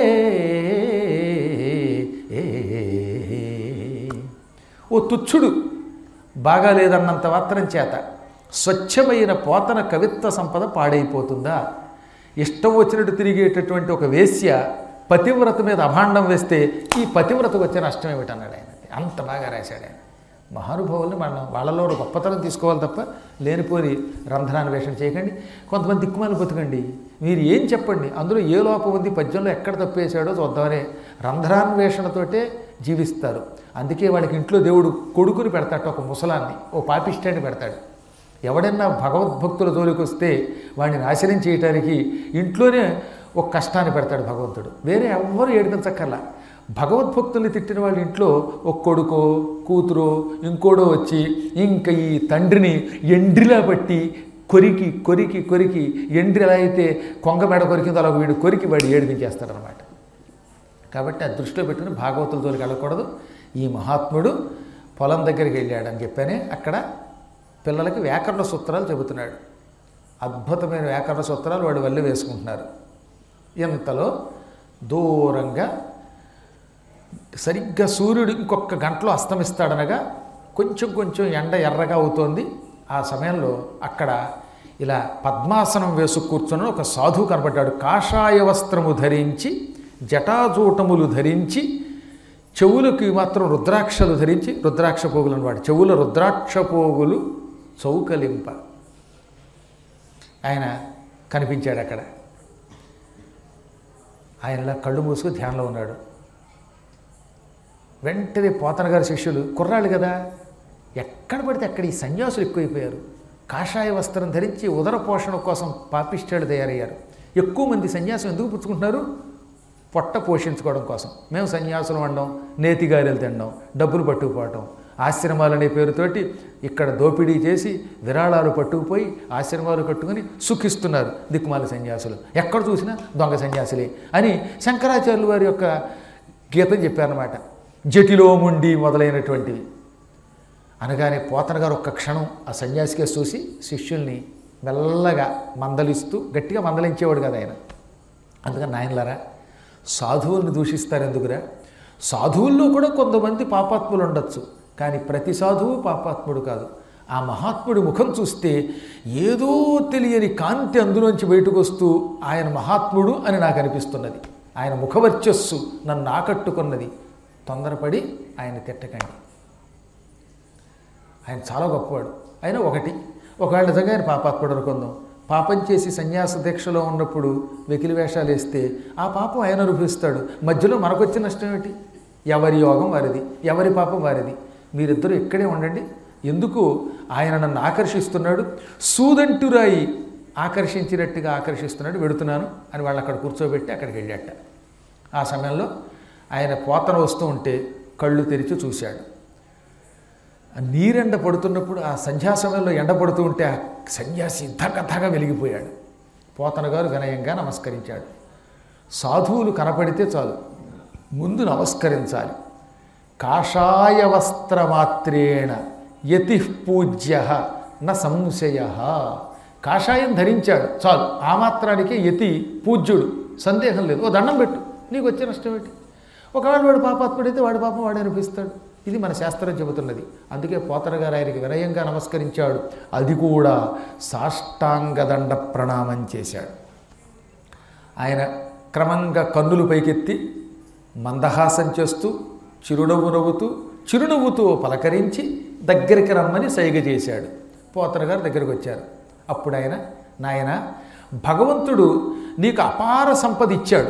ఓ తుచ్చుడు, బాగాలేదన్నంత మాత్రం చేత స్వచ్ఛమైన పోతన కవిత్వ సంపద పాడైపోతుందా? ఇష్టం వచ్చినట్టు తిరిగేటటువంటి ఒక వేశ్య పతివ్రత మీద అభాండం వేస్తే ఈ పతివ్రతకు వచ్చే నష్టం ఏమిటన్నాడు ఆయన. అంత బాగా రాశాడు ఆయన. మహానుభావుల్ని మనం వాళ్ళలో గొప్పతనం తీసుకోవాలి తప్ప లేనిపోని రంధ్రాన్వేషణ చేయకండి. కొంతమంది దిక్కుమాలి బతుకండి, మీరు ఏం చెప్పండి, అందులో ఏ లోపం ఉంది, పద్యంలో ఎక్కడ తప్పేశాడో చూద్దామనే రంధ్రాన్వేషణతోటే జీవిస్తారు. అందుకే వాళ్ళకి ఇంట్లో దేవుడు కొడుకుని పెడతాడు, ఒక ముసలాన్ని, ఓ పాపిష్టాన్ని పెడతాడు. ఎవడన్నా భగవద్భక్తుల జోలికి వస్తే వాడిని నాశనం చేయటానికి ఇంట్లోనే ఒక కష్టాన్ని పెడతాడు భగవంతుడు. వేరే ఎవ్వరూ ఏడిపించక్కర్లా. భగవద్భక్తుల్ని తిట్టిన వాళ్ళ ఇంట్లో ఒక కొడుకో కూతురో ఇంకోడో వచ్చి ఇంకా ఈ తండ్రిని ఎండ్రిలా పట్టి కొరికి కొరికి కొరికి ఎండ్రి ఎలా అయితే కొంగ మెడ కొరికిందో అలా వీడు కొరికి వాడు ఏడిపించేస్తాడనమాట. కాబట్టి ఆ దృష్టిలో పెట్టుకుని భాగవతుల జోలికి వెళ్ళకూడదు. ఈ మహాత్ముడు పొలం దగ్గరికి వెళ్ళాడని చెప్పానే, అక్కడ పిల్లలకి వ్యాకరణ సూత్రాలు చెబుతున్నాడు. అద్భుతమైన వ్యాకరణ సూత్రాలు వాడు వల్లి వేసుకుంటున్నారు. ఇంతలో దూరంగా సరిగ్గా సూర్యుడు ఇంకొక గంటలో అస్తమిస్తాడనగా కొంచెం కొంచెం ఎండ ఎర్రగా అవుతోంది. ఆ సమయంలో అక్కడ ఇలా పద్మాసనం వేసు కూర్చున్న ఒక సాధువు కనపడ్డాడు. కాషాయ వస్త్రము ధరించి, జటాజూటములు ధరించి, చెవులకి మాత్రం రుద్రాక్షలు ధరించి, రుద్రాక్ష పోగులు అన్నమాట, చెవుల రుద్రాక్ష పోగులు చౌకలింప ఆయన కనిపించాడు అక్కడ. ఆయనలా కళ్ళు మూసుకు ధ్యానంలో ఉన్నాడు. వెంటనే పోతన గారి శిష్యులు, కుర్రాళ్ళు కదా, ఎక్కడ పడితే అక్కడ ఈ సన్యాసులు ఎక్కువైపోయారు. కాషాయ వస్త్రం ధరించి ఉదర పోషణ కోసం పాపిష్టాలు తయారయ్యారు. ఎక్కువ మంది సన్యాసం ఎందుకు పుచ్చుకుంటున్నారు? పొట్ట పోషించుకోవడం కోసం. మేము సన్యాసులు వండడం, నేతిగారెలు తినడం, డబ్బులు పట్టుకుపోవటం, ఆశ్రమాలనే పేరుతోటి ఇక్కడ దోపిడీ చేసి విరాళాలు పట్టుకుపోయి ఆశ్రమాలు కట్టుకుని సుఖిస్తున్నారు దిక్కుమాల సన్యాసులు. ఎక్కడ చూసినా దొంగ సన్యాసులే అని శంకరాచార్యులు వారి యొక్క గీతం చెప్పారన్నమాట. జటిలోముండి మొదలైనటువంటివి అనగానే పోతన గారు ఒక్క క్షణం ఆ సన్యాసికే చూసి శిష్యుల్ని మెల్లగా మందలిస్తూ, గట్టిగా మందలించేవాడు కదా ఆయన. అందుకని నాయనలారా, సాధువుల్ని దూషిస్తారు ఎందుకురా? సాధువుల్లో కూడా కొంతమంది పాపాత్ములు ఉండొచ్చు, కానీ ప్రతి సాధువు పాపాత్ముడు కాదు. ఆ మహాత్ముడి ముఖం చూస్తే ఏదో తెలియని కాంతి అందులోంచి బయటకు వస్తూ ఆయన మహాత్ముడు అని నాకు అనిపిస్తున్నది. ఆయన ముఖవర్చస్సు నన్ను ఆకట్టుకున్నది. తొందరపడి ఆయన తిట్టకండి. ఆయన చాలా గొప్పవాడు. ఆయన ఒకటి, ఒకవేళ నిజంగా ఆయన పాపాత్ముడు అనుకుందాం. పాపం చేసి సన్యాస దీక్షలో ఉన్నప్పుడు వెకిలి వేషాలు వేస్తే ఆ పాపం ఆయన అనుభవిస్తాడు. మధ్యలో మనకొచ్చిన నష్టం ఏమిటి? ఎవరి యోగం వారిది, ఎవరి పాపం వారిది. మీరిద్దరూ ఇక్కడే ఉండండి. ఎందుకు ఆయన నన్ను ఆకర్షిస్తున్నాడు, సూదంటురాయి ఆకర్షించినట్టుగా ఆకర్షిస్తున్నాడు, వెడుతున్నాను అని వాళ్ళు అక్కడ కూర్చోబెట్టి అక్కడికి వెళ్ళాట. ఆ సమయంలో ఆయన పోతన వస్తూ ఉంటే కళ్ళు తెరిచి చూశాడు. నీరెండ పడుతున్నప్పుడు ఆ సంధ్యా సమయంలో ఎండ పడుతూ ఉంటే ఆ సన్యాసి ధగధగా వెలిగిపోయాడు. పోతన గారు వినయంగా నమస్కరించాడు. సాధువులు కనపడితే చాలు ముందు నమస్కరించాలి. కాషాయ వస్త్రమాత్రేణ యతి పూజ్య న సంశయ. కాషాయం ధరించాడు చాలు, ఆ మాత్రానికే యతి పూజ్యుడు, సందేహం లేదు. ఓ దండం పెట్టు, నీకు వచ్చే నష్టం ఏంటి? ఒకవేళ వాడు పాపాత్ముడైతే వాడి పాపం వాడు అనిపిస్తాడు. ఇది మన శాస్త్రం చెబుతున్నది. అందుకే పోతన గారు ఆయనకి వినయంగా నమస్కరించాడు. అది కూడా సాష్టాంగదండ ప్రణామం చేశాడు. ఆయన క్రమంగా కన్నులు పైకెత్తి మందహాసం చేస్తూ చిరునవ్వు నవ్వుతూ చిరునవ్వుతో పలకరించి దగ్గరికి రమ్మని సైగ చేశాడు. పోతన గారు దగ్గరికి వచ్చారు. అప్పుడు ఆయన, నాయన, భగవంతుడు నీకు అపార సంపద ఇచ్చాడు,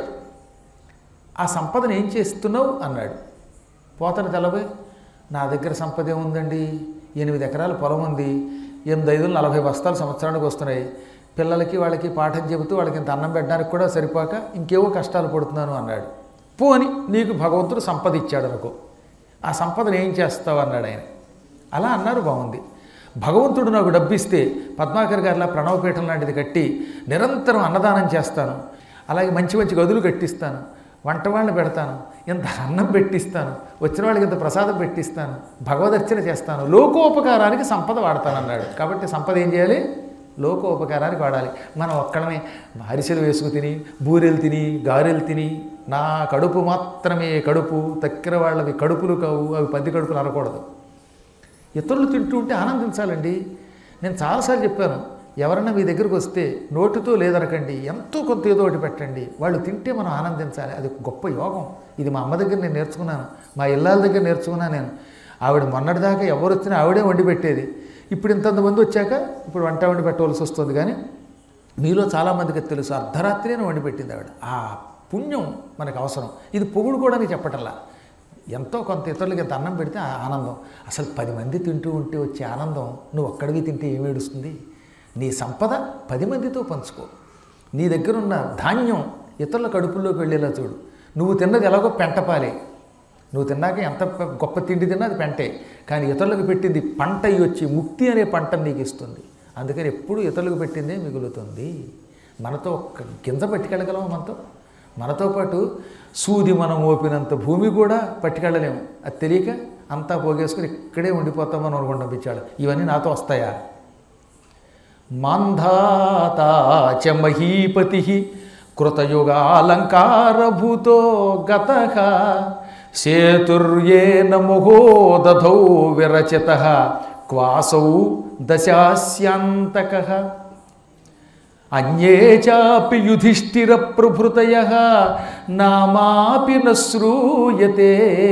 ఆ సంపదను ఏం చేస్తున్నావు అన్నాడు. పోతన తెల్లబోయి, నా దగ్గర సంపద ఏముందండి, ఎనిమిది ఎకరాల పొలం ఉంది, ఎనిమిది ఐదులు నలభై బస్తాలు సంవత్సరానికి వస్తున్నాయి, పిల్లలకి వాళ్ళకి పాఠం చెబుతూ వాళ్ళకి ఇంత అన్నం పెట్టడానికి కూడా సరిపోక ఇంకేవో కష్టాలు పడుతున్నాను అన్నాడు. పోని నీకు భగవంతుడు సంపద ఇచ్చాడు అనుకో, ఆ సంపదను ఏం చేస్తావు అన్నాడు ఆయన. అలా అన్నారు, బాగుంది. భగవంతుడు నాకు డబ్బిస్తే పద్మాకర్ గారిలా ప్రణవపీఠం లాంటిది కట్టి నిరంతరం అన్నదానం చేస్తాను, అలాగే మంచి మంచి గదులు కట్టిస్తాను, వంట వాళ్ళని పెడతాను, ఇంత అన్నం పెట్టిస్తాను, వచ్చిన వాళ్ళకి ఇంత ప్రసాదం పెట్టిస్తాను, భగవదర్చన చేస్తాను, లోకోపకారానికి సంపద వాడతాను అన్నాడు. కాబట్టి సంపద ఏం చేయాలి? లోకోపకారానికి వాడాలి. మనం ఒక్కడమే అరిసెలు వేసుకు తిని, బూరెలు తిని, గారెలు తిని, నా కడుపు మాత్రమే కడుపు, తక్కిన వాళ్ళవి కడుపులు కావు, అవి పది కడుపులు అనకూడదు. ఇతరులు తింటూ ఉంటే ఆనందించాలండి. నేను చాలాసార్లు చెప్పాను, ఎవరన్నా మీ దగ్గరకు వస్తే నోటితో లేదనకండి, ఎంతో కొంత ఏదో ఒకటి పెట్టండి, వాళ్ళు తింటే మనం ఆనందించాలి. అది గొప్ప యోగం. ఇది మా అమ్మ దగ్గర నేను నేర్చుకున్నాను, మా ఇళ్ళాల దగ్గర నేర్చుకున్నాను నేను. ఆవిడ మొన్నటిదాకా ఎవరు వచ్చినా ఆవిడే వండి పెట్టేది. ఇప్పుడు ఇంతమంది వచ్చాక ఇప్పుడు వంట వండి పెట్టవలసి వస్తుంది. కానీ మీలో చాలామందికి తెలుసు, అర్ధరాత్రినే వండి పెట్టింది ఆవిడ. ఆ పుణ్యం మనకు అవసరం. ఇది పొగుడు కూడా నీకు చెప్పటల్లా, ఎంతో కొంత ఇతరులకి ఇంత అన్నం పెడితే ఆనందం. అసలు పది మంది తింటూ ఉంటే వచ్చే ఆనందం నువ్వు ఒక్కడివి తింటే ఏమి ఏడుస్తుంది? నీ సంపద పది మందితో పంచుకో. నీ దగ్గరున్న ధాన్యం ఇతరుల కడుపుల్లోకి వెళ్ళేలా చూడు. నువ్వు తిన్నది ఎలాగో పెంటపాలే, నువ్వు తిన్నాక ఎంత గొప్ప తిండి తిన్నా అది పెంటే, కానీ ఇతరులకు పెట్టింది పంట అయ్యి వచ్చి ముక్తి అనే పంటను నీకు ఇస్తుంది. అందుకని ఎప్పుడు ఇతరులకు పెట్టిందే మిగులుతుంది. మనతో ఒక్క గింజ పట్టుకెళ్ళగలమా? మనతో మనతో పాటు సూది మనం ఓపినంత భూమి కూడా పట్టుకెళ్ళలేము. అది తెలియక అంతా పోగేసుకుని ఇక్కడే ఉండిపోతామని అనుకుంటాం పిచ్చాడు. ఇవన్నీ నాతో వస్తాయా? మాంధాతా చ మహీపతి కృతయుగాలంకారభూతో గతః సేతుర్యేన మహోదధౌ విరచితః క్వాసౌ దశాస్యాంతకః అన్యే చాపి యుధిష్ఠిర ప్రభృతయః నామాపి న శ్రూయతే.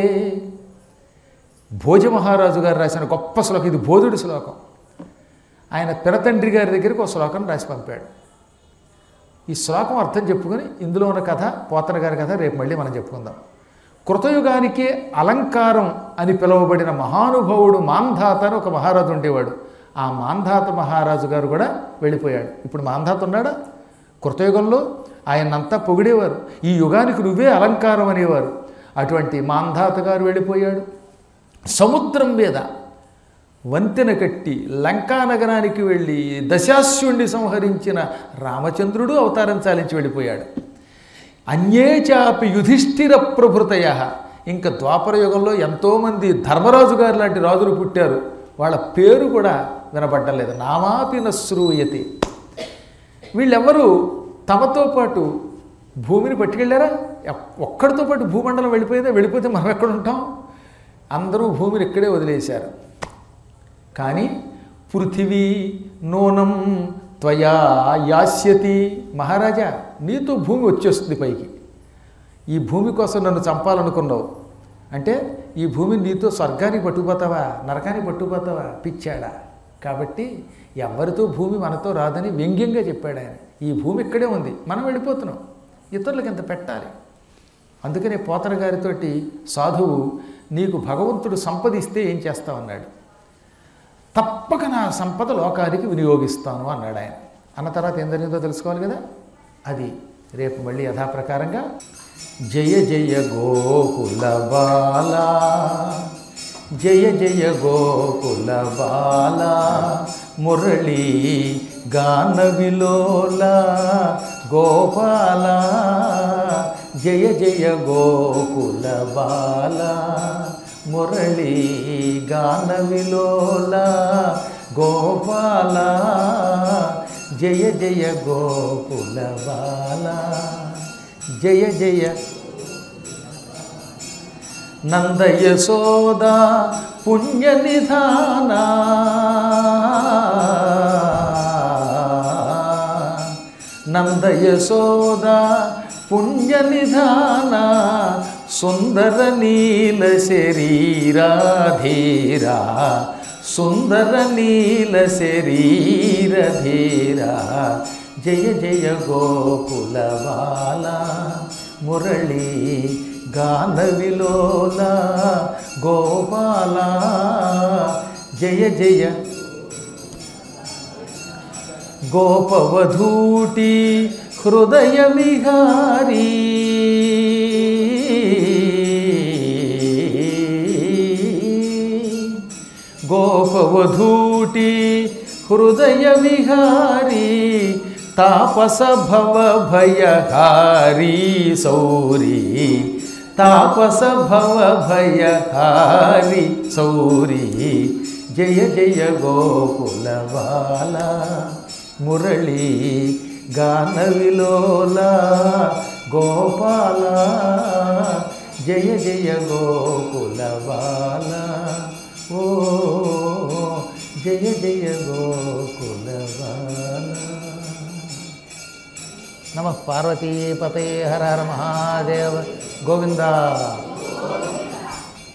భోజమహారాజు గారు రాసిన గొప్ప శ్లోకం ఇది, బోధుడి శ్లోకం. ఆయన పినతండ్రి గారి దగ్గరికి ఒక శ్లోకం రాసి పంపాడు. ఈ శ్లోకం అర్థం చెప్పుకొని ఇందులో ఉన్న కథ, పోతన గారి కథ రేపు మళ్ళీ మనం చెప్పుకుందాం. కృతయుగానికే అలంకారం అని పిలువబడిన మహానుభావుడు మాంధాత అని ఒక మహారాజు ఉండేవాడు. ఆ మాంధాత మహారాజు గారు కూడా వెళ్ళిపోయాడు. ఇప్పుడు మాంధాత ఉన్నాడా? కృతయుగంలో ఆయనంతా పొగిడేవారు, ఈ యుగానికి నువ్వే అలంకారం అనేవారు. అటువంటి మాంధాత గారు వెళ్ళిపోయాడు. సముద్రం మీద వంతెన కట్టి లంకా నగరానికి వెళ్ళి దశాశ్వుణ్ణి సంహరించిన రామచంద్రుడు అవతారం చాలించి వెళ్ళిపోయాడు. అన్యే చాపి యుధిష్ఠిర ప్రభృతయ. ఇంకా ద్వాపర యుగంలో ఎంతోమంది ధర్మరాజు గారు లాంటి రాజులు పుట్టారు, వాళ్ళ పేరు కూడా వినపడ్డలేదు. నామాపి న శ్రూయతే. వీళ్ళెవ్వరూ తమతో పాటు భూమిని పట్టుకెళ్ళారా? ఒక్కడితో పాటు భూమండలం వెళ్ళిపోయిందా? వెళ్ళిపోతే మనం ఎక్కడ ఉంటాం? అందరూ భూమిని ఇక్కడే వదిలేశారు. కానీ పృథివీ నూనం త్వయా యాస్యతి. మహారాజా, నీతో భూమి వచ్చేస్తుంది పైకి. ఈ భూమి కోసం నన్ను చంపాలనుకున్నావు అంటే ఈ భూమిని నీతో స్వర్గానికి పట్టుకుపోతావా, నరకానికి పట్టుకుపోతావా? పిచ్చాడా? కాబట్టి ఎవరితో భూమి మనతో రాదని వ్యంగ్యంగా చెప్పాడు ఆయన. ఈ భూమి ఇక్కడే ఉంది, మనం వెళ్ళిపోతున్నాం, ఇతరులకు ఎంత పెట్టాలి. అందుకనే పోతన గారితోటి సాధువు నీకు భగవంతుడు సంపదిస్తే ఏం చేస్తావన్నాడు. తప్పక నా సంపద లోకానికి వినియోగిస్తాను అన్నాడు ఆయన. అన్న తర్వాత ఏం జరిగిందో తెలుసుకోవాలి కదా. అది రేపు మళ్ళీ యథాప్రకారంగా జయ జయ గోకుల బాల జయ జయ గోకుల బాల మురళీ గాన విలోల గోపాల జయ జయ గోకుల బాల మురళీ గాన విలోల గోపాల జయ జయ గోకుల బాల జయ జయ నంద యశోద పుణ్య నిధాన నంద యశోద పుణ్య నిధాన సుందర నీల శరీరాధీరా సుందర నీల శరీరధీరా జయ జయ గోకుల బాల మురళీ గాన విలోల గోపాల జయ జయ గోపవధూటి హృదయ విహారీ గోపవధూటి హృదయ విహారీ తాపస భవ భయహారీ సౌరీ తాపస భవ భయహారీ సౌరీ జయ జయ గోకుల బాల మురళీ గాన విలోల గోపాల జయ జయ గోకుల బాల ఓ జయ జయ గోకుల బాల. నమః పార్వతీపతయే హర హర మహాదేవ గోవింద.